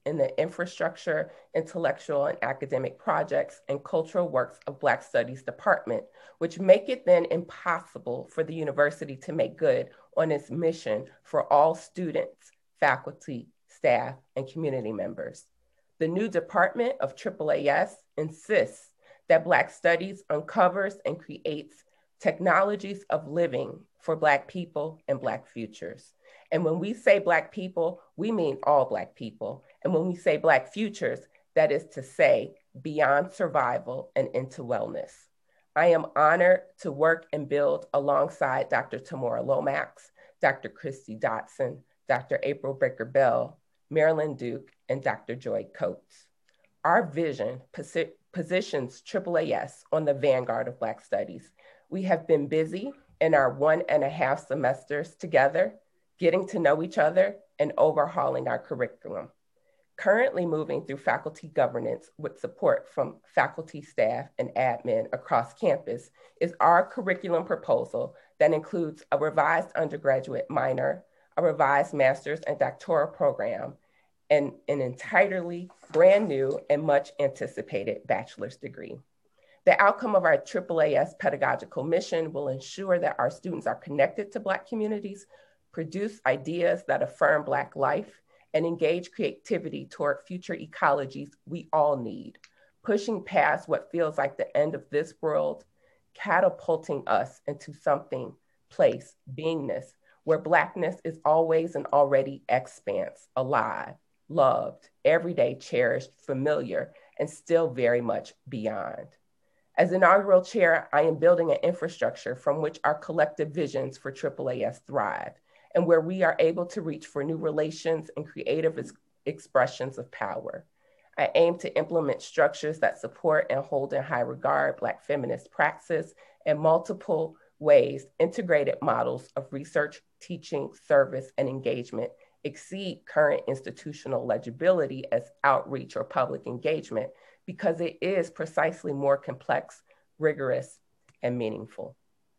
in the infrastructure, intellectual and academic projects, and cultural works of Black Studies Department, which make it then impossible for the university to make good on its mission for all students, faculty, staff, and community members. The new Department of triple A S insists that Black Studies uncovers and creates technologies of living for Black people and Black futures. And when we say Black people, we mean all Black people. And when we say Black futures, that is to say beyond survival and into wellness. I am honored to work and build alongside Doctor Tamora Lomax, Doctor Christy Dotson, Doctor April Baker-Bell, Marilyn Duke, and Doctor Joy Coates. Our vision posi- positions triple A S on the vanguard of Black Studies. We have been busy in our one and a half semesters together, getting to know each other and overhauling our curriculum. Currently moving through faculty governance with support from faculty, staff, and admin across campus is our curriculum proposal that includes a revised undergraduate minor, a revised master's and doctoral program, and an entirely brand new and much anticipated bachelor's degree. The outcome of our triple A S pedagogical mission will ensure that our students are connected to Black communities, produce ideas that affirm Black life, and engage creativity toward future ecologies we all need, pushing past what feels like the end of this world, catapulting us into something, place, beingness, where Blackness is always and already expanse, alive, loved, everyday cherished, familiar, and still very much beyond. As inaugural chair, I am building an infrastructure from which our collective visions for triple A S thrive, and where we are able to reach for new relations and creative ex- expressions of power. I aim to implement structures that support and hold in high regard Black feminist praxis in multiple ways. Integrated models of research, teaching, service, and engagement exceed current institutional legibility as outreach or public engagement because it is precisely more complex, rigorous, and meaningful.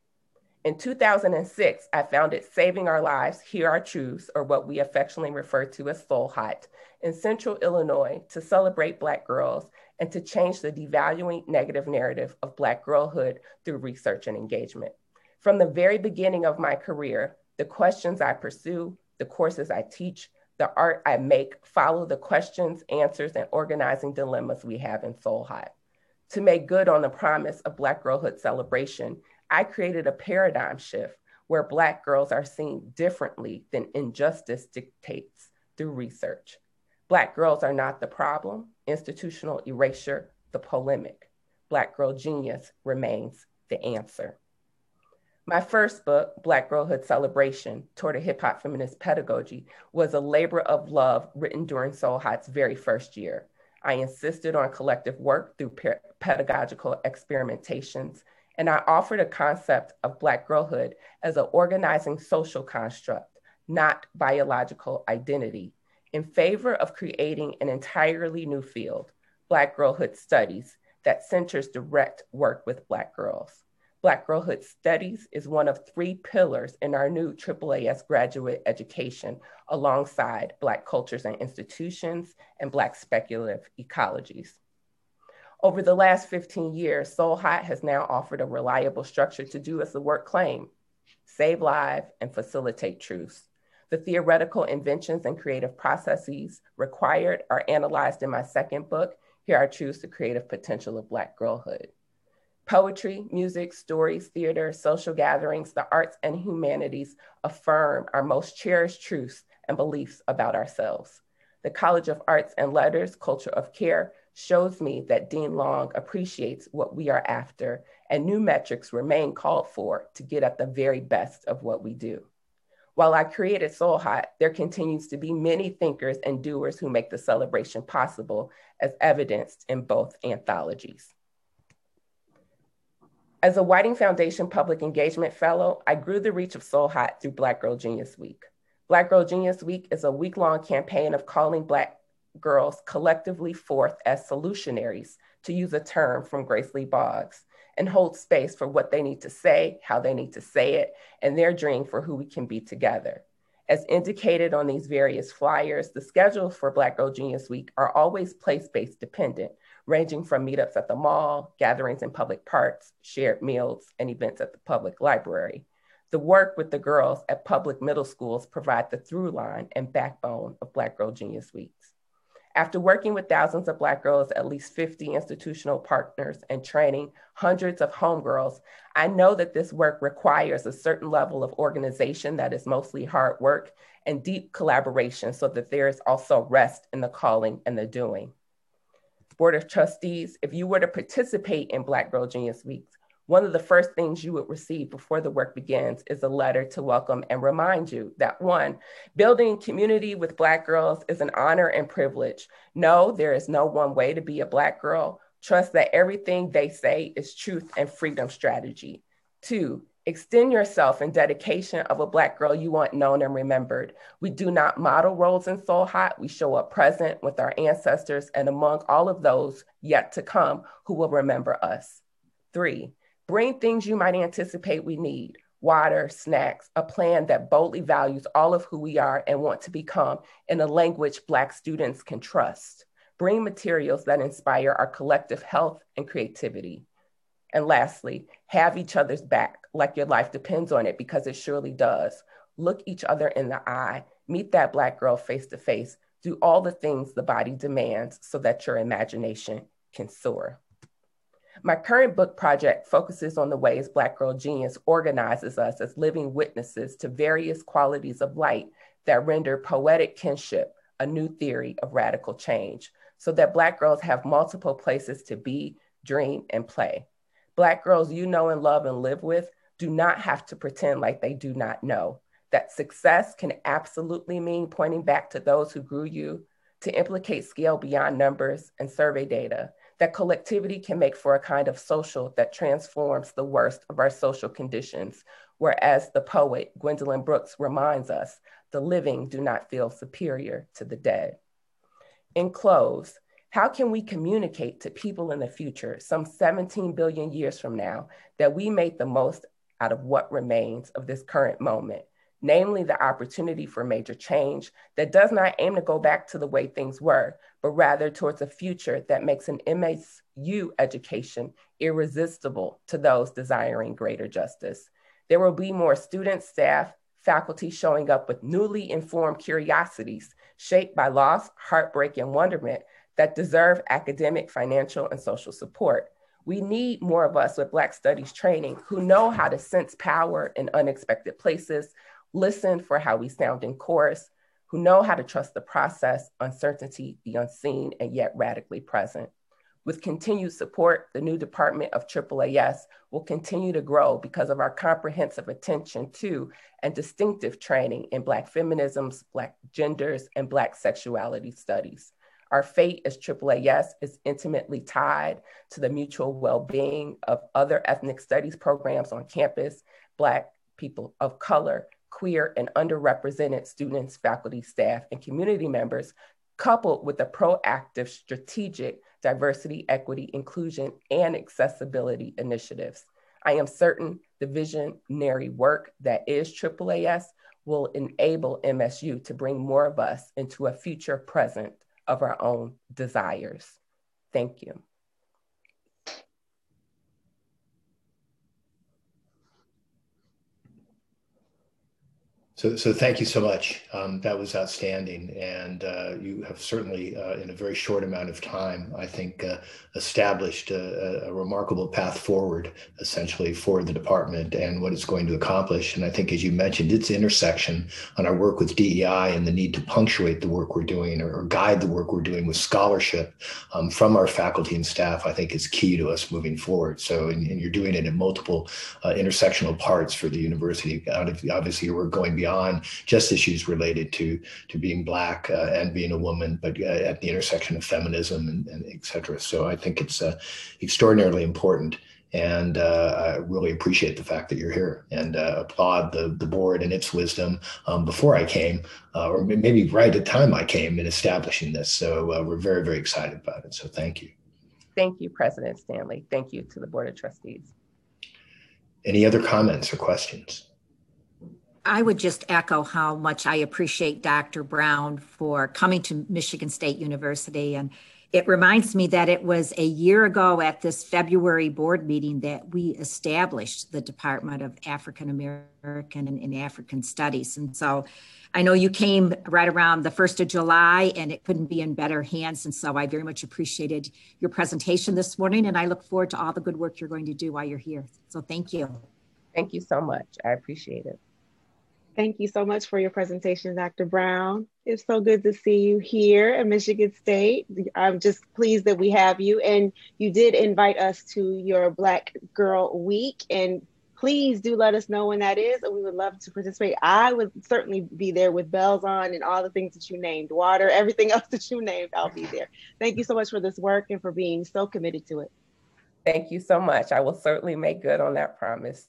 In two thousand six, I founded Saving Our Lives, Hear Our Truths, or what we affectionately refer to as Soul Hot, in Central Illinois to celebrate Black girls and to change the devaluing negative narrative of Black girlhood through research and engagement. From the very beginning of my career, the questions I pursue, the courses I teach, the art I make follow the questions, answers, and organizing dilemmas we have in Soul Hot. To make good on the promise of Black girlhood celebration, I created a paradigm shift where Black girls are seen differently than injustice dictates through research. Black girls are not the problem, institutional erasure, the polemic. Black girl genius remains the answer. My first book, Black Girlhood Celebration, Toward a Hip Hop Feminist Pedagogy, was a labor of love written during Soul Hot's very first year. I insisted on collective work through pe- pedagogical experimentations, and I offered a concept of Black girlhood as an organizing social construct, not biological identity, in favor of creating an entirely new field, Black girlhood studies, that centers direct work with Black girls. Black Girlhood Studies is one of three pillars in our new triple A S graduate education alongside Black cultures and institutions and Black speculative ecologies. Over the last fifteen years, Soul Hot has now offered a reliable structure to do as the word claim, save lives and facilitate truths. The theoretical inventions and creative processes required are analyzed in my second book, Here Are Truths, the Creative Potential of Black Girlhood. Poetry, music, stories, theater, social gatherings, the arts and humanities affirm our most cherished truths and beliefs about ourselves. The College of Arts and Letters, Culture of Care, shows me that Dean Long appreciates what we are after, and new metrics remain called for to get at the very best of what we do. While I created Soul Hot, there continues to be many thinkers and doers who make the celebration possible, as evidenced in both anthologies. As a Whiting Foundation Public Engagement Fellow, I grew the reach of Soul Hot through Black Girl Genius Week. Black Girl Genius Week is a week-long campaign of calling Black girls collectively forth as solutionaries, to use a term from Grace Lee Boggs, and hold space for what they need to say, how they need to say it, and their dream for who we can be together. As indicated on these various flyers, the schedules for Black Girl Genius Week are always place-based dependent, ranging from meetups at the mall, gatherings in public parks, shared meals, and events at the public library. The work with the girls at public middle schools provide the through line and backbone of Black Girl Genius Weeks. After working with thousands of Black girls, at least fifty institutional partners, and training hundreds of homegirls, I know that this work requires a certain level of organization that is mostly hard work and deep collaboration so that there is also rest in the calling and the doing. Board of Trustees, if you were to participate in Black Girl Genius Weeks, one of the first things you would receive before the work begins is a letter to welcome and remind you that one, building community with Black girls is an honor and privilege. No, there is no one way to be a Black girl. Trust that everything they say is truth and freedom strategy. Two, extend yourself in dedication of a Black girl you want known and remembered. We do not model roles in Soul Hot. We show up present with our ancestors and among all of those yet to come who will remember us. Three, bring things you might anticipate we need: water, snacks, a plan that boldly values all of who we are and want to become in a language Black students can trust. Bring materials that inspire our collective health and creativity. And lastly, have each other's back like your life depends on it, because it surely does. Look each other in the eye, meet that Black girl face to face, do all the things the body demands so that your imagination can soar. My current book project focuses on the ways Black Girl Genius organizes us as living witnesses to various qualities of light that render poetic kinship a new theory of radical change, so that Black girls have multiple places to be, dream, and play. Black girls you know and love and live with do not have to pretend like they do not know that success can absolutely mean pointing back to those who grew you, to implicate scale beyond numbers and survey data, that collectivity can make for a kind of social that transforms the worst of our social conditions, whereas the poet Gwendolyn Brooks reminds us, the living do not feel superior to the dead. In close, how can we communicate to people in the future, some seventeen billion years from now, that we made the most out of what remains of this current moment, namely the opportunity for major change that does not aim to go back to the way things were, but rather towards a future that makes an M S U education irresistible to those desiring greater justice. There will be more students, staff, faculty showing up with newly informed curiosities shaped by loss, heartbreak, and wonderment that deserve academic, financial, and social support. We need more of us with Black Studies training who know how to sense power in unexpected places, listen for how we sound in chorus, who know how to trust the process, uncertainty, the unseen, and yet radically present. With continued support, the new Department of Triple A S will continue to grow because of our comprehensive attention to and distinctive training in Black feminisms, Black genders, and Black sexuality studies. Our fate as Triple A S is intimately tied to the mutual well-being of other ethnic studies programs on campus, Black people of color, queer and underrepresented students, faculty, staff, and community members, coupled with the proactive strategic diversity, equity, inclusion, and accessibility initiatives. I am certain the visionary work that is Triple A S will enable M S U to bring more of us into a future present of our own desires. Thank you. So, so thank you so much. Um, that was outstanding. And uh, you have certainly, uh, in a very short amount of time, I think, uh, established a, a remarkable path forward, essentially, for the department and what it's going to accomplish. And I think, as you mentioned, its intersection on our work with D E I and the need to punctuate the work we're doing or, or guide the work we're doing with scholarship um, from our faculty and staff, I think is key to us moving forward. So, and, and you're doing it in multiple uh, intersectional parts for the university. Obviously, we're going beyond on just issues related to to being Black uh, and being a woman, but uh, at the intersection of feminism and, and et cetera. So I think it's uh, extraordinarily important. And uh, I really appreciate the fact that you're here and uh, applaud the, the board and its wisdom um, before I came, uh, or maybe right at the time I came in establishing this. So uh, we're very, very excited about it. So thank you. Thank you, President Stanley. Thank you to the Board of Trustees. Any other comments or questions? I would just echo how much I appreciate Doctor Brown for coming to Michigan State University. And it reminds me that it was a year ago at this February board meeting that we established the Department of African American and, and African Studies. And so I know you came right around the first of July, and it couldn't be in better hands. And so I very much appreciated your presentation this morning, and I look forward to all the good work you're going to do while you're here. So thank you. Thank you so much. I appreciate it. Thank you so much for your presentation, Doctor Brown. It's so good to see you here at Michigan State. I'm just pleased that we have you. And you did invite us to your Black Girl Week. And please do let us know when that is. And we would love to participate. I would certainly be there with bells on and all the things that you named, water, everything else that you named, I'll be there. Thank you so much for this work and for being so committed to it. Thank you so much. I will certainly make good on that promise.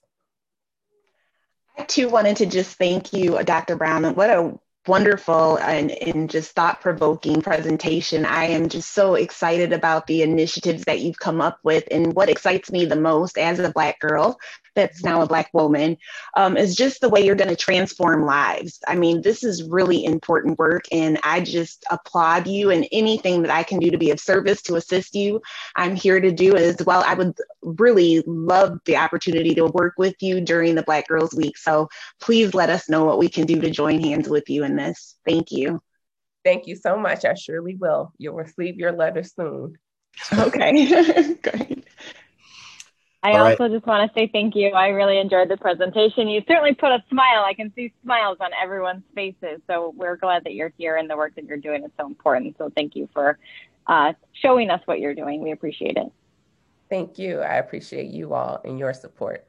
I too wanted to just thank you, Doctor Brown. What a wonderful and, and just thought-provoking presentation. I am just so excited about the initiatives that you've come up with. And what excites me the most as a Black girl that's now a Black woman um, is just the way you're going to transform lives. I mean, this is really important work, and I just applaud you, and anything that I can do to be of service to assist you, I'm here to do as well. I would really love the opportunity to work with you during the Black Girls Week. So please let us know what we can do to join hands with you in this. Thank you. Thank you so much. I surely will. You'll receive your letter soon. Okay. Great. I All also right. just want to say thank you. I really enjoyed the presentation. You certainly put a smile. I can see smiles on everyone's faces. So we're glad that you're here, and the work that you're doing is so important. So thank you for uh, showing us what you're doing. We appreciate it. Thank you. I appreciate you all and your support.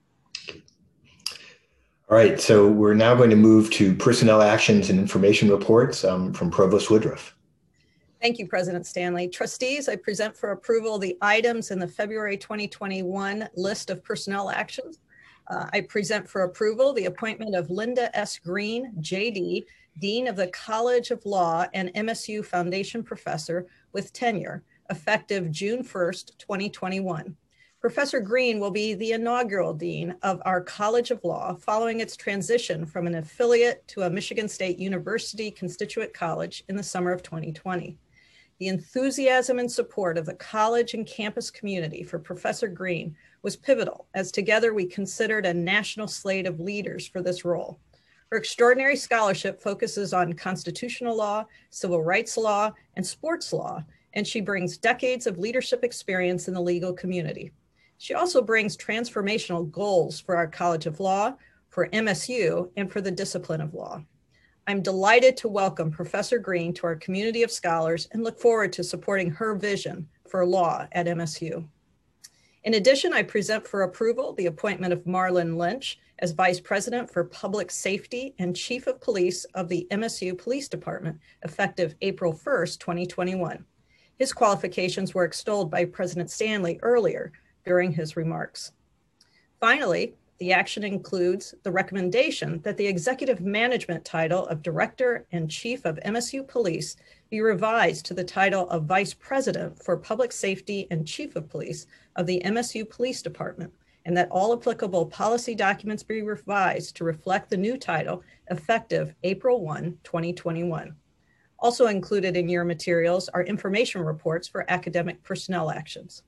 All right, so we're now going to move to personnel actions and information reports um, from Provost Woodruff. Thank you, President Stanley. Trustees, I present for approval the items in the February twenty twenty-one list of personnel actions. Uh, I present for approval the appointment of Linda S. Green, J D, Dean of the College of Law and M S U Foundation Professor with tenure, effective June first, twenty twenty-one. Professor Green will be the inaugural dean of our College of Law following its transition from an affiliate to a Michigan State University constituent college in the summer of twenty twenty. The enthusiasm and support of the college and campus community for Professor Green was pivotal, as together we considered a national slate of leaders for this role. Her extraordinary scholarship focuses on constitutional law, civil rights law, and sports law, and she brings decades of leadership experience in the legal community. She also brings transformational goals for our College of Law, for M S U, and for the discipline of law. I'm delighted to welcome Professor Green to our community of scholars and look forward to supporting her vision for law at M S U. In addition, I present for approval the appointment of Marlon Lynch as Vice President for Public Safety and Chief of Police of the M S U Police Department, effective April first, twenty twenty-one. His qualifications were extolled by President Stanley earlier during his remarks. Finally, the action includes the recommendation that the executive management title of Director and Chief of M S U Police be revised to the title of Vice President for Public Safety and Chief of Police of the M S U Police Department, and that all applicable policy documents be revised to reflect the new title effective April first, twenty twenty-one. Also included in your materials are information reports for academic personnel actions.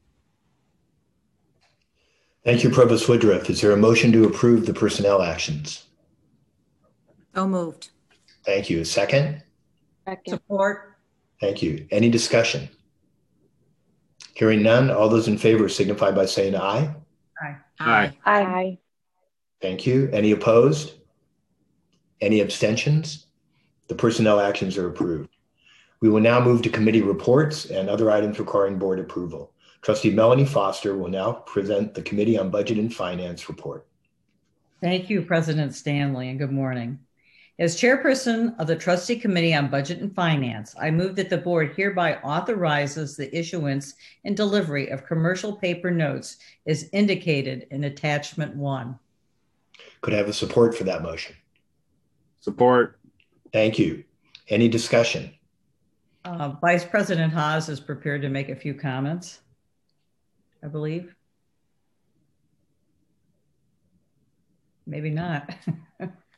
Thank you, Provost Woodruff. Is there a motion to approve the personnel actions? So moved. Thank you. A second? Second. Support. Thank you. Any discussion? Hearing none, all those in favor signify by saying aye. Aye. Aye. Aye. Thank you. Any opposed? Any abstentions? The personnel actions are approved. We will now move to committee reports and other items requiring board approval. Trustee Melanie Foster will now present the Committee on Budget and Finance report. Thank you, President Stanley, and good morning. As chairperson of the Trustee Committee on Budget and Finance, I move that the board hereby authorizes the issuance and delivery of commercial paper notes as indicated in attachment one. Could I have a support for that motion? Support. Thank you. Any discussion? Uh, Vice President Haas is prepared to make a few comments, I believe. Maybe not.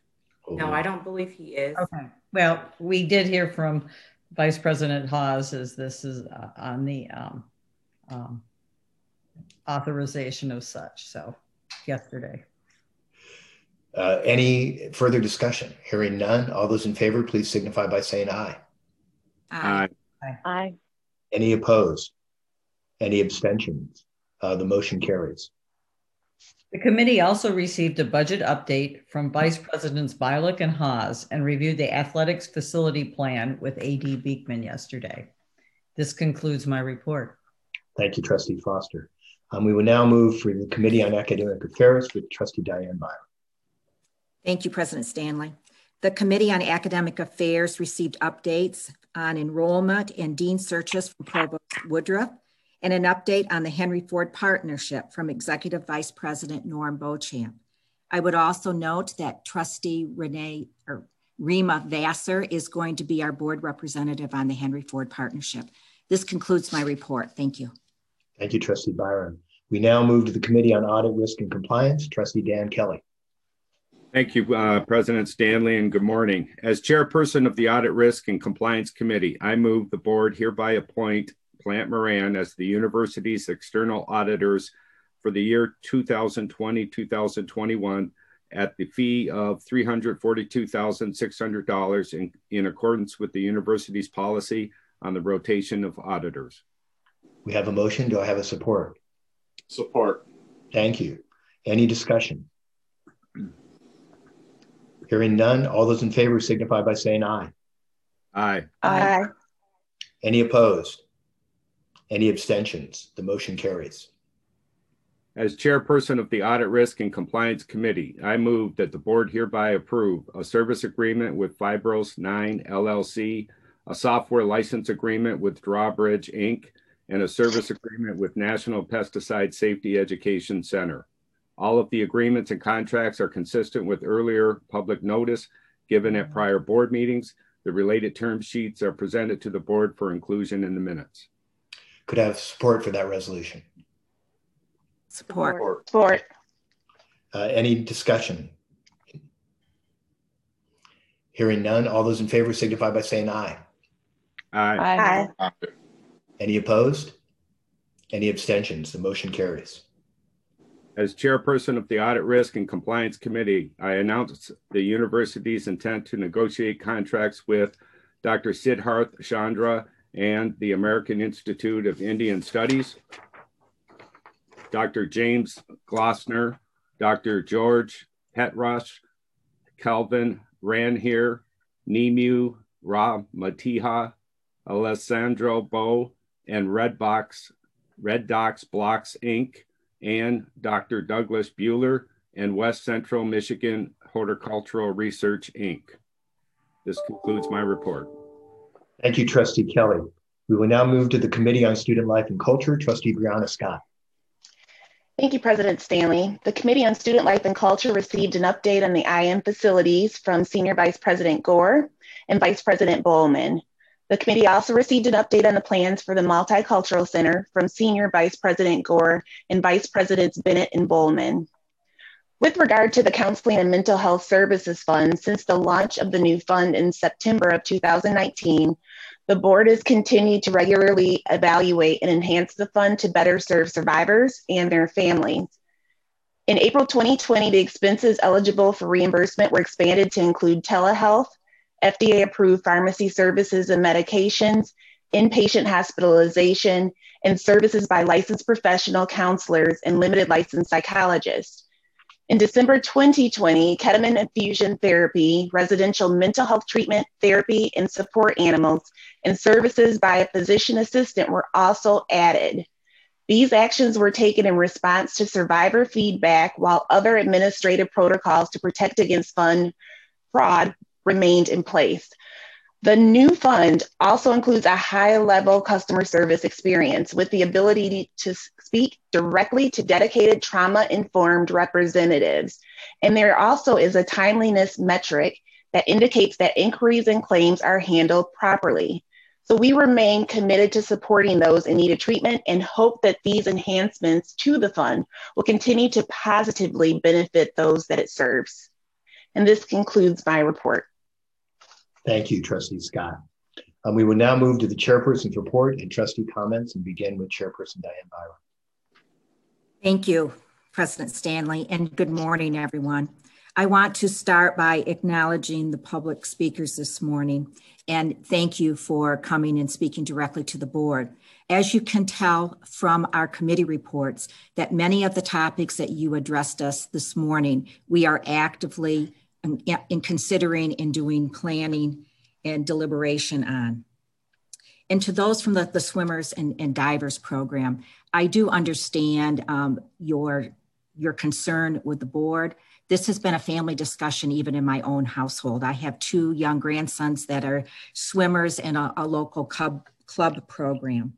No, I don't believe he is. Okay. Well, we did hear from Vice President Hawes as this is uh, on the um, um, authorization of such. So yesterday. Uh, any further discussion? Hearing none, all those in favor, please signify by saying aye. Aye. Aye. Aye. Any opposed? Any abstentions? Uh, the motion carries. The committee also received a budget update from Vice Presidents Bialik and Hawes and reviewed the athletics facility plan with A D Beekman yesterday. This concludes my report. Thank you, Trustee Foster. Um, we will now move for the Committee on Academic Affairs with Trustee Diane Byron. Thank you, President Stanley. The Committee on Academic Affairs received updates on enrollment and dean searches from Provost Woodruff and an update on the Henry Ford Partnership from Executive Vice President Norm Beauchamp. I would also note that Trustee Renee or Rima Vassar is going to be our board representative on the Henry Ford Partnership. This concludes my report. Thank you. Thank you, Trustee Byron. We now move to the Committee on Audit, Risk, and Compliance. Trustee Dan Kelly. Thank you, uh, President Stanley, and good morning. As chairperson of the Audit, Risk, and Compliance Committee, I move the board hereby appoint Plant Moran as the university's external auditors for the year two thousand twenty to two thousand twenty-one at the fee of three hundred forty-two thousand six hundred dollars in, in accordance with the university's policy on the rotation of auditors. We have a motion. Do I have a support? Support. Thank you. Any discussion? Hearing none, all those in favor signify by saying aye. Aye. Aye. Any opposed? Any abstentions? The motion carries. As chairperson of the Audit, Risk, and Compliance Committee, I move that the board hereby approve a service agreement with Fibros nine L L C, a software license agreement with Drawbridge Incorporated, and a service agreement with National Pesticide Safety Education Center. All of the agreements and contracts are consistent with earlier public notice given at prior board meetings. The related term sheets are presented to the board for inclusion in the minutes. Could I have support for that resolution? Support. Support. Uh, any discussion? Hearing none, all those in favor signify by saying aye. Aye. Aye. Any opposed? Any abstentions? The motion carries. As chairperson of the Audit, Risk, and Compliance Committee, I announce the university's intent to negotiate contracts with Doctor Siddharth Chandra and the American Institute of Indian Studies, Doctor James Glossner, Doctor George Petrosh, Calvin Ranhir, Nemu Ramatiha, Alessandro Bo, and Redbox, Red Docs Blocks Incorporated, and Doctor Douglas Bueller and West Central Michigan Horticultural Research Incorporated. This concludes my report. Thank you, Trustee Kelly. We will now move to the Committee on Student Life and Culture. Trustee Brianna Scott. Thank you, President Stanley. The Committee on Student Life and Culture received an update on the I M facilities from Senior Vice President Gore and Vice President Bowman. The committee also received an update on the plans for the Multicultural Center from Senior Vice President Gore and Vice Presidents Bennett and Bowman. With regard to the Counseling and Mental Health Services Fund, since the launch of the new fund in September of two thousand nineteen, the board has continued to regularly evaluate and enhance the fund to better serve survivors and their families. In April twenty twenty, the expenses eligible for reimbursement were expanded to include telehealth, F D A-approved pharmacy services and medications, inpatient hospitalization, and services by licensed professional counselors and limited licensed psychologists. In December twenty twenty, ketamine infusion therapy, residential mental health treatment, therapy, and support animals, and services by a physician assistant were also added. These actions were taken in response to survivor feedback, while other administrative protocols to protect against fund fraud remained in place. The new fund also includes a high-level customer service experience with the ability to speak directly to dedicated trauma-informed representatives. And there also is a timeliness metric that indicates that inquiries and claims are handled properly. So we remain committed to supporting those in need of treatment and hope that these enhancements to the fund will continue to positively benefit those that it serves. And this concludes my report. Thank you, Trustee Scott. Um, we will now move to the chairperson's report and trustee comments and begin with Chairperson Diane Byron. Thank you, President Stanley, and good morning, everyone. I want to start by acknowledging the public speakers this morning and thank you for coming and speaking directly to the board. As you can tell from our committee reports, that many of the topics that you addressed us this morning, we are actively in, in considering and doing planning and deliberation on. And to those from the, the Swimmers and, and Divers program, I do understand um, your, your concern with the board. This has been a family discussion even in my own household. I have two young grandsons that are swimmers in a, a local club, club program.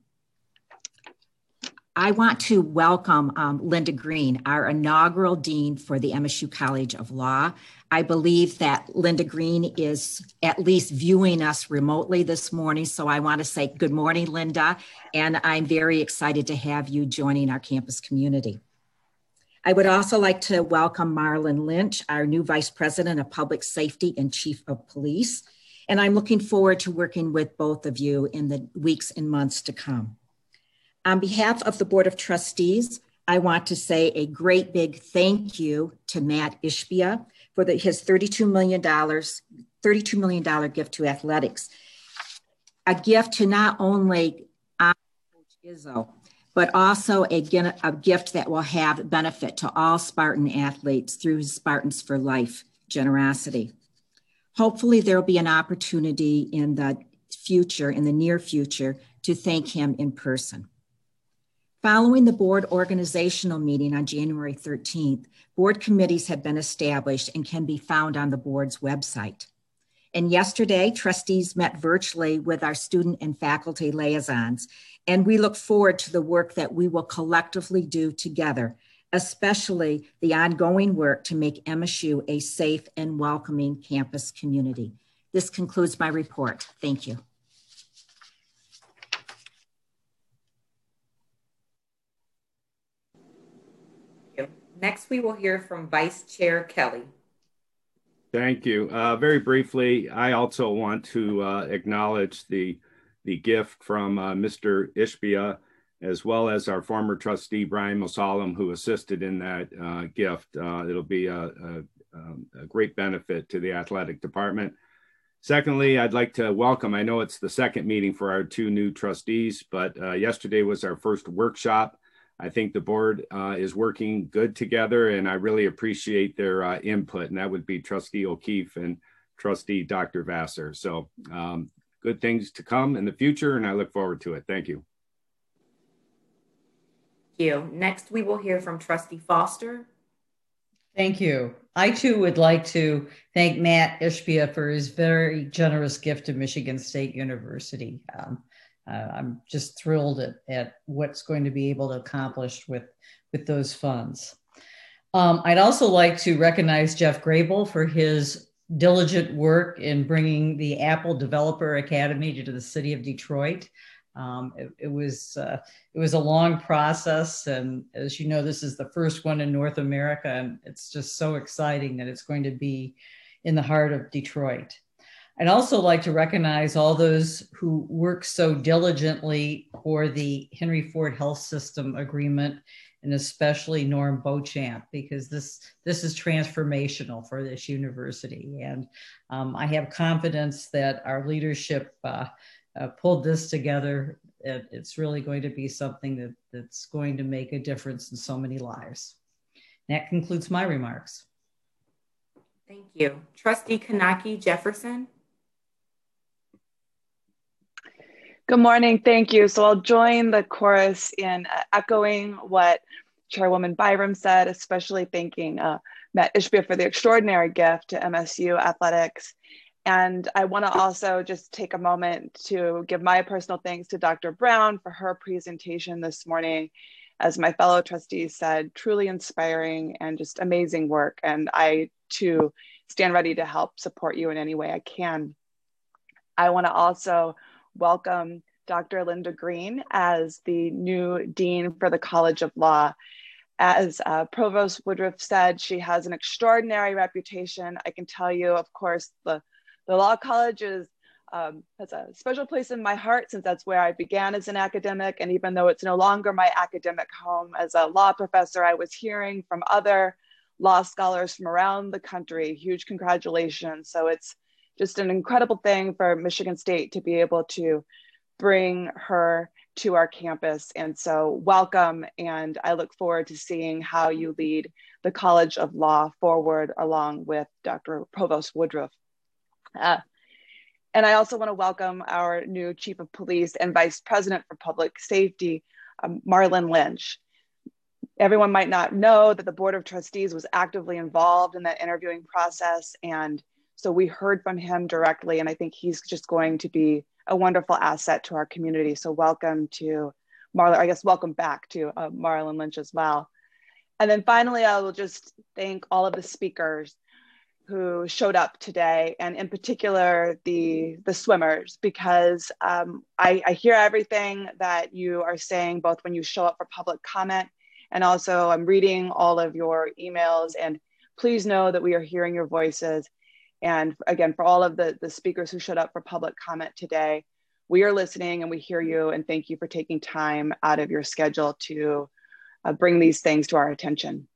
I want to welcome um, Linda Green, our inaugural dean for the M S U College of Law. I believe that Linda Green is at least viewing us remotely this morning. So I want to say good morning, Linda, and I'm very excited to have you joining our campus community. I would also like to welcome Marlon Lynch, our new Vice President of Public Safety and Chief of Police. And I'm looking forward to working with both of you in the weeks and months to come. On behalf of the Board of Trustees, I want to say a great big thank you to Matt Ishbia for the, his thirty-two million dollars, thirty-two million dollars gift to athletics. A gift to not only Coach Izzo, but also a, a gift that will have benefit to all Spartan athletes through his Spartans for Life generosity. Hopefully there will be an opportunity in the future, in the near future, to thank him in person. Following the board organizational meeting on January thirteenth, board committees have been established and can be found on the board's website. And yesterday, trustees met virtually with our student and faculty liaisons, and we look forward to the work that we will collectively do together, especially the ongoing work to make M S U a safe and welcoming campus community. This concludes my report. Thank you. Next, we will hear from Vice Chair Kelly. Thank you. Uh, very briefly, I also want to uh, acknowledge the, the gift from uh, Mister Ishbia, as well as our former trustee, Brian Mosalem, who assisted in that uh, gift. Uh, it'll be a, a, a great benefit to the athletic department. Secondly, I'd like to welcome, I know it's the second meeting for our two new trustees, but uh, yesterday was our first workshop. I think the board uh, is working good together, and I really appreciate their uh, input, and that would be Trustee O'Keefe and Trustee Doctor Vassar. So um, good things to come in the future, and I look forward to it. Thank you. Thank you. Next, we will hear from Trustee Foster. Thank you. I too would like to thank Matt Ishbia for his very generous gift to Michigan State University. Um, Uh, I'm just thrilled at, at what's going to be able to accomplish with, with those funds. Um, I'd also like to recognize Jeff Grable for his diligent work in bringing the Apple Developer Academy to the city of Detroit. Um, it, it was uh, it was a long process, and as you know, this is the first one in North America, and it's just so exciting that it's going to be in the heart of Detroit. I'd also like to recognize all those who work so diligently for the Henry Ford Health System agreement, and especially Norm Beauchamp, because this, this is transformational for this university. And um, I have confidence that our leadership uh, uh, pulled this together. It, it's really going to be something that, that's going to make a difference in so many lives. And that concludes my remarks. Thank you. Trustee Kanaki Jefferson. Good morning, thank you. So I'll join the chorus in uh, echoing what Chairwoman Byram said, especially thanking uh, Matt Ishbia for the extraordinary gift to M S U athletics. And I wanna also just take a moment to give my personal thanks to Doctor Brown for her presentation this morning. As my fellow trustees said, truly inspiring and just amazing work. And I too stand ready to help support you in any way I can. I wanna also welcome Doctor Linda Green as the new Dean for the College of Law. As uh, Provost Woodruff said, she has an extraordinary reputation. I can tell you, of course, the, the Law College is, um, has a special place in my heart since that's where I began as an academic. And even though it's no longer my academic home as a law professor, I was hearing from other law scholars from around the country, huge congratulations. So it's just an incredible thing for Michigan State to be able to bring her to our campus. And so welcome, and I look forward to seeing how you lead the College of Law forward along with Doctor Provost Woodruff. Uh, and I also want to welcome our new Chief of Police and Vice President for Public Safety, um, Marlon Lynch. Everyone might not know that the Board of Trustees was actively involved in that interviewing process. And so we heard from him directly, and I think he's just going to be a wonderful asset to our community. So welcome to Marlon, I guess welcome back to uh, Marlon Lynch as well. And then finally, I will just thank all of the speakers who showed up today, and in particular, the, the swimmers, because um, I, I hear everything that you are saying, both when you show up for public comment, and also I'm reading all of your emails, and please know that we are hearing your voices. And again, for all of the, the speakers who showed up for public comment today, we are listening and we hear you, and thank you for taking time out of your schedule to uh, bring these things to our attention.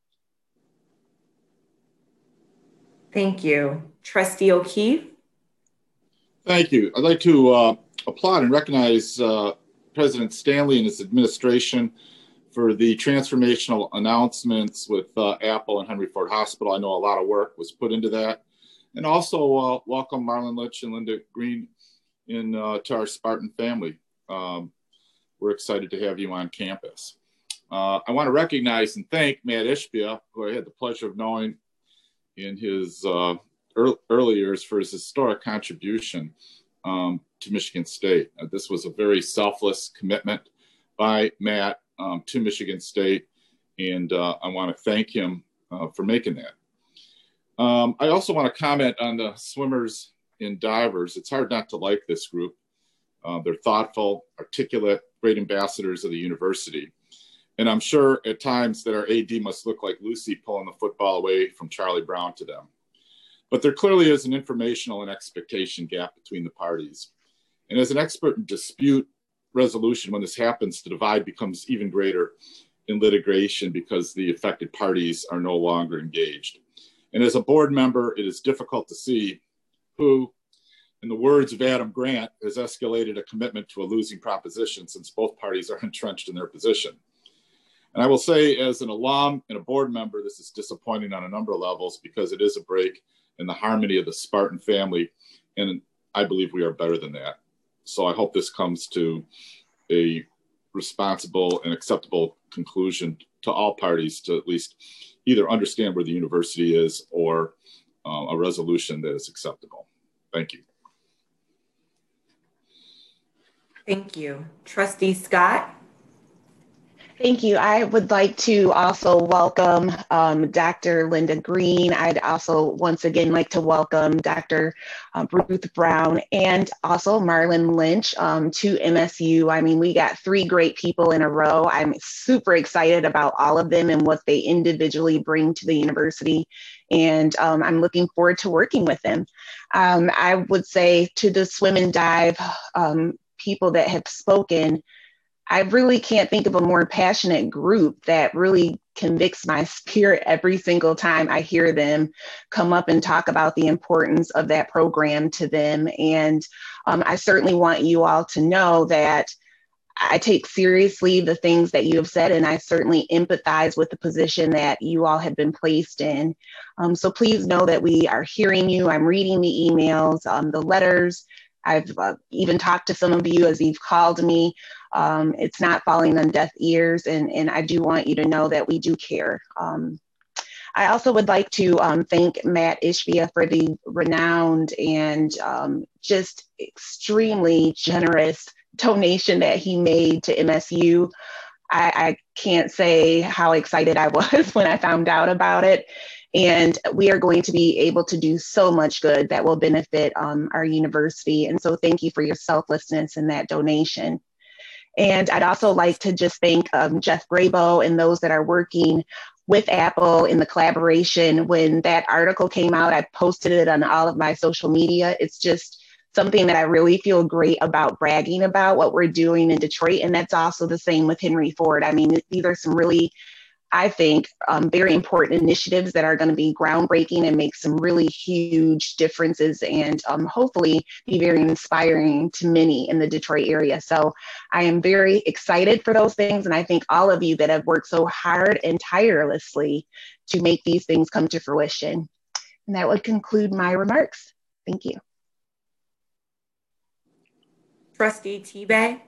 Thank you. Trustee O'Keefe. Thank you. I'd like to uh, applaud and recognize uh, President Stanley and his administration for the transformational announcements with uh, Apple and Henry Ford Hospital. I know a lot of work was put into that. And also uh, welcome Marlon Lynch and Linda Green in, uh, to our Spartan family. Um, we're excited to have you on campus. Uh, I want to recognize and thank Matt Ishbia, who I had the pleasure of knowing in his uh, early, early years, for his historic contribution um, to Michigan State. Uh, this was a very selfless commitment by Matt um, to Michigan State, and uh, I want to thank him uh, for making that. Um, I also want to comment on the swimmers and divers. It's hard not to like this group. Uh, they're thoughtful, articulate, great ambassadors of the university. And I'm sure at times that our A D must look like Lucy pulling the football away from Charlie Brown to them. But there clearly is an informational and expectation gap between the parties. And as an expert in dispute resolution, when this happens, the divide becomes even greater in litigation because the affected parties are no longer engaged. And as a board member, it is difficult to see who, in the words of Adam Grant, has escalated a commitment to a losing proposition since both parties are entrenched in their position. And I will say, as an alum and a board member, this is disappointing on a number of levels because it is a break in the harmony of the Spartan family. And I believe we are better than that. So I hope this comes to a responsible and acceptable conclusion to all parties to at least either understand where the university is or uh, a resolution that is acceptable. Thank you. Thank you. Trustee Scott. Thank you. I would like to also welcome um, Doctor Linda Green. I'd also once again like to welcome Doctor Um, Ruth Brown and also Marlon Lynch um, to M S U. I mean, we got three great people in a row. I'm super excited about all of them and what they individually bring to the university. And um, I'm looking forward to working with them. Um, I would say to the swim and dive um, people that have spoken, I really can't think of a more passionate group that really convicts my spirit every single time I hear them come up and talk about the importance of that program to them. And um, I certainly want you all to know that I take seriously the things that you have said, and I certainly empathize with the position that you all have been placed in. Um, so please know that we are hearing you. I'm reading the emails, um, the letters. I've uh, even talked to some of you as you've called me. Um, it's not falling on deaf ears, and, and I do want you to know that we do care. Um, I also would like to um, thank Matt Ishbia for the renowned and um, just extremely generous donation that he made to M S U. I, I can't say how excited I was when I found out about it. And we are going to be able to do so much good that will benefit um, our university. And so thank you for your selflessness in that donation. And I'd also like to just thank um, Jeff Grabo and those that are working with Apple in the collaboration. When that article came out, I posted it on all of my social media. It's just something that I really feel great about bragging about what we're doing in Detroit. And that's also the same with Henry Ford. I mean, these are some really, I think, um, very important initiatives that are going to be groundbreaking and make some really huge differences and um, hopefully be very inspiring to many in the Detroit area. So I am very excited for those things. And I thank all of you that have worked so hard and tirelessly to make these things come to fruition. And that would conclude my remarks. Thank you. Trustee Tebay.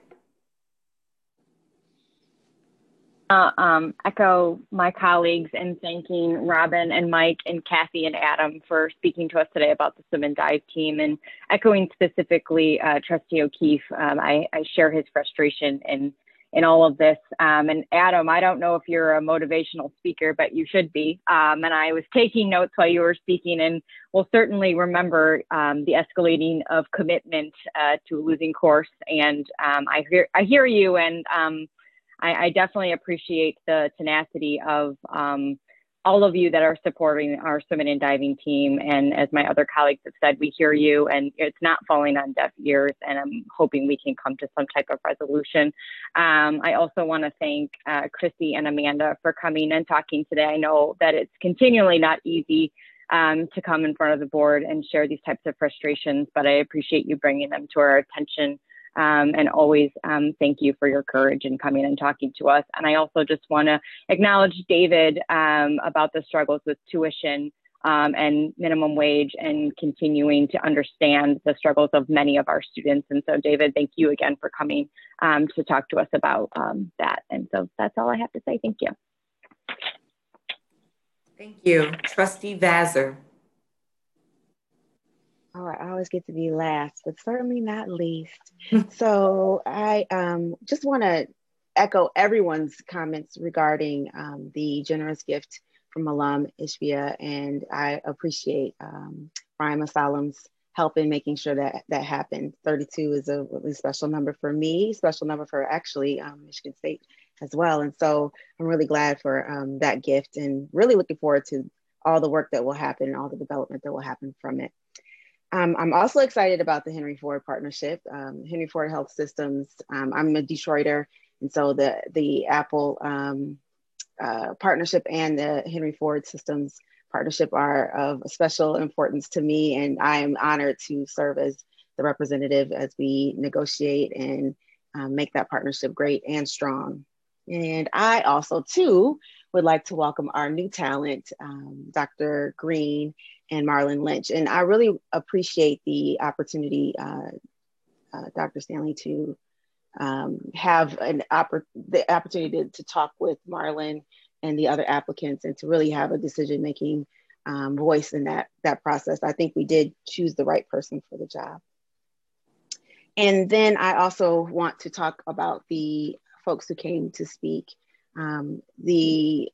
Uh, um, echo my colleagues in thanking Robin and Mike and Kathy and Adam for speaking to us today about the swim and dive team, and echoing specifically uh, Trustee O'Keefe. Um, I, I share his frustration in, in all of this. Um, and Adam, I don't know if you're a motivational speaker, but you should be. Um, and I was taking notes while you were speaking, and we'll certainly remember um, the escalating of commitment uh, to a losing course. And um, I hear I hear you, and um, I, I definitely appreciate the tenacity of um, all of you that are supporting our swimming and diving team. And as my other colleagues have said, we hear you, and it's not falling on deaf ears, and I'm hoping we can come to some type of resolution. Um, I also want to thank uh, Chrissy and Amanda for coming and talking today. I know that it's continually not easy um, to come in front of the board and share these types of frustrations, but I appreciate you bringing them to our attention. Um, and always um, thank you for your courage in coming and talking to us. And I also just want to acknowledge David um, about the struggles with tuition um, and minimum wage, and continuing to understand the struggles of many of our students. And so, David, thank you again for coming um, to talk to us about um, that. And so that's all I have to say. Thank you. Thank you. Trustee Vazir. Oh, I always get to be last, but certainly not least. So I um, just want to echo everyone's comments regarding um, the generous gift from alum Ishbia, and I appreciate um, Ryan Masalam's help in making sure that that happened. thirty-two is a really special number for me, special number for actually um, Michigan State as well. And so I'm really glad for um, that gift, and really looking forward to all the work that will happen and all the development that will happen from it. Um, I'm also excited about the Henry Ford partnership. Um, Henry Ford Health Systems, um, I'm a Detroiter, and so the, the Apple um, uh, partnership and the Henry Ford Systems partnership are of special importance to me, and I am honored to serve as the representative as we negotiate and um, make that partnership great and strong. And I also, too, would like to welcome our new talent, um, Doctor Green and Marlon Lynch. And I really appreciate the opportunity, uh, uh, Doctor Stanley, to um, have an oppor the opportunity to, to talk with Marlon and the other applicants, and to really have a decision-making um, voice in that, that process. I think we did choose the right person for the job. And then I also want to talk about the folks who came to speak. Um, the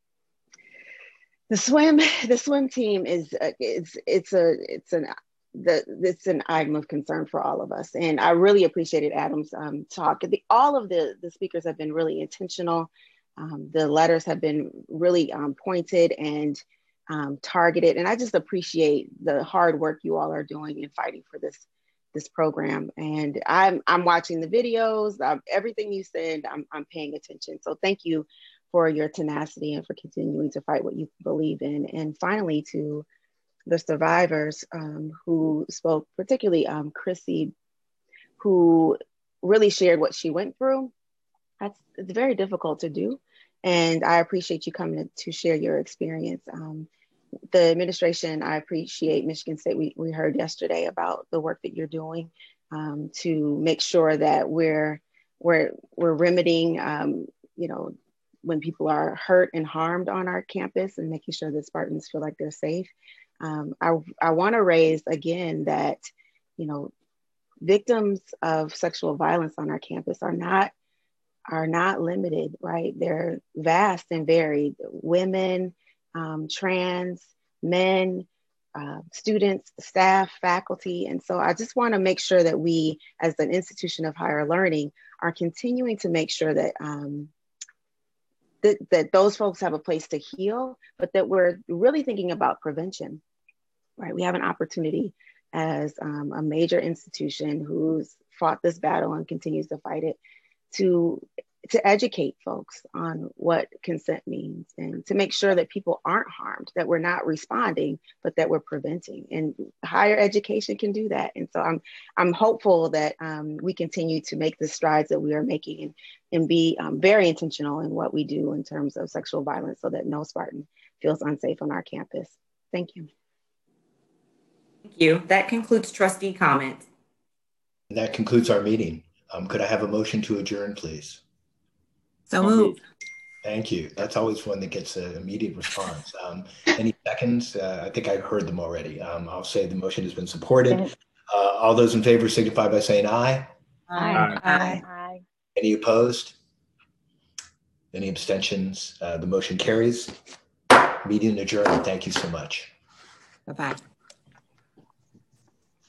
the swim the swim team is uh, it's it's a it's an the it's an item of concern for all of us, and I really appreciated Adam's um, talk. The, all of the the speakers have been really intentional. Um, the letters have been really um, pointed and um, targeted, and I just appreciate the hard work you all are doing in fighting for this this program. And I'm, I'm watching the videos, um, everything you said, I'm, I'm paying attention. So thank you for your tenacity and for continuing to fight what you believe in. And finally, to the survivors um, who spoke, particularly um, Chrissy, who really shared what she went through. That's it's very difficult to do. And I appreciate you coming to, to share your experience. Um, The administration, I appreciate Michigan State. We, we heard yesterday about the work that you're doing um, to make sure that we're we're we're remedying, um, you know, when people are hurt and harmed on our campus, and making sure that Spartans feel like they're safe. Um, I I want to raise again that, you know, victims of sexual violence on our campus are not are not limited, right? They're vast and varied. Women, Um, trans, men, uh, students, staff, faculty. And so I just want to make sure that we, as an institution of higher learning, are continuing to make sure that, um, that, that those folks have a place to heal, but that we're really thinking about prevention, right? We have an opportunity as um, a major institution who's fought this battle and continues to fight it to to educate folks on what consent means and to make sure that people aren't harmed, that we're not responding, but that we're preventing. And higher education can do that. And so I'm I'm hopeful that um, we continue to make the strides that we are making and, and be um, very intentional in what we do in terms of sexual violence so that no Spartan feels unsafe on our campus. Thank you. Thank you. That concludes trustee comments. And that concludes our meeting. Um, could I have a motion to adjourn, please? So moved. Thank you. That's always one that gets an immediate response. Um, any seconds? Uh, I think I heard them already. Um, I'll say the motion has been supported. Uh, all those in favor signify by saying aye. Aye. Aye. Aye. Any opposed? Any abstentions? Uh, the motion carries. Meeting adjourned. Thank you so much. Bye-bye.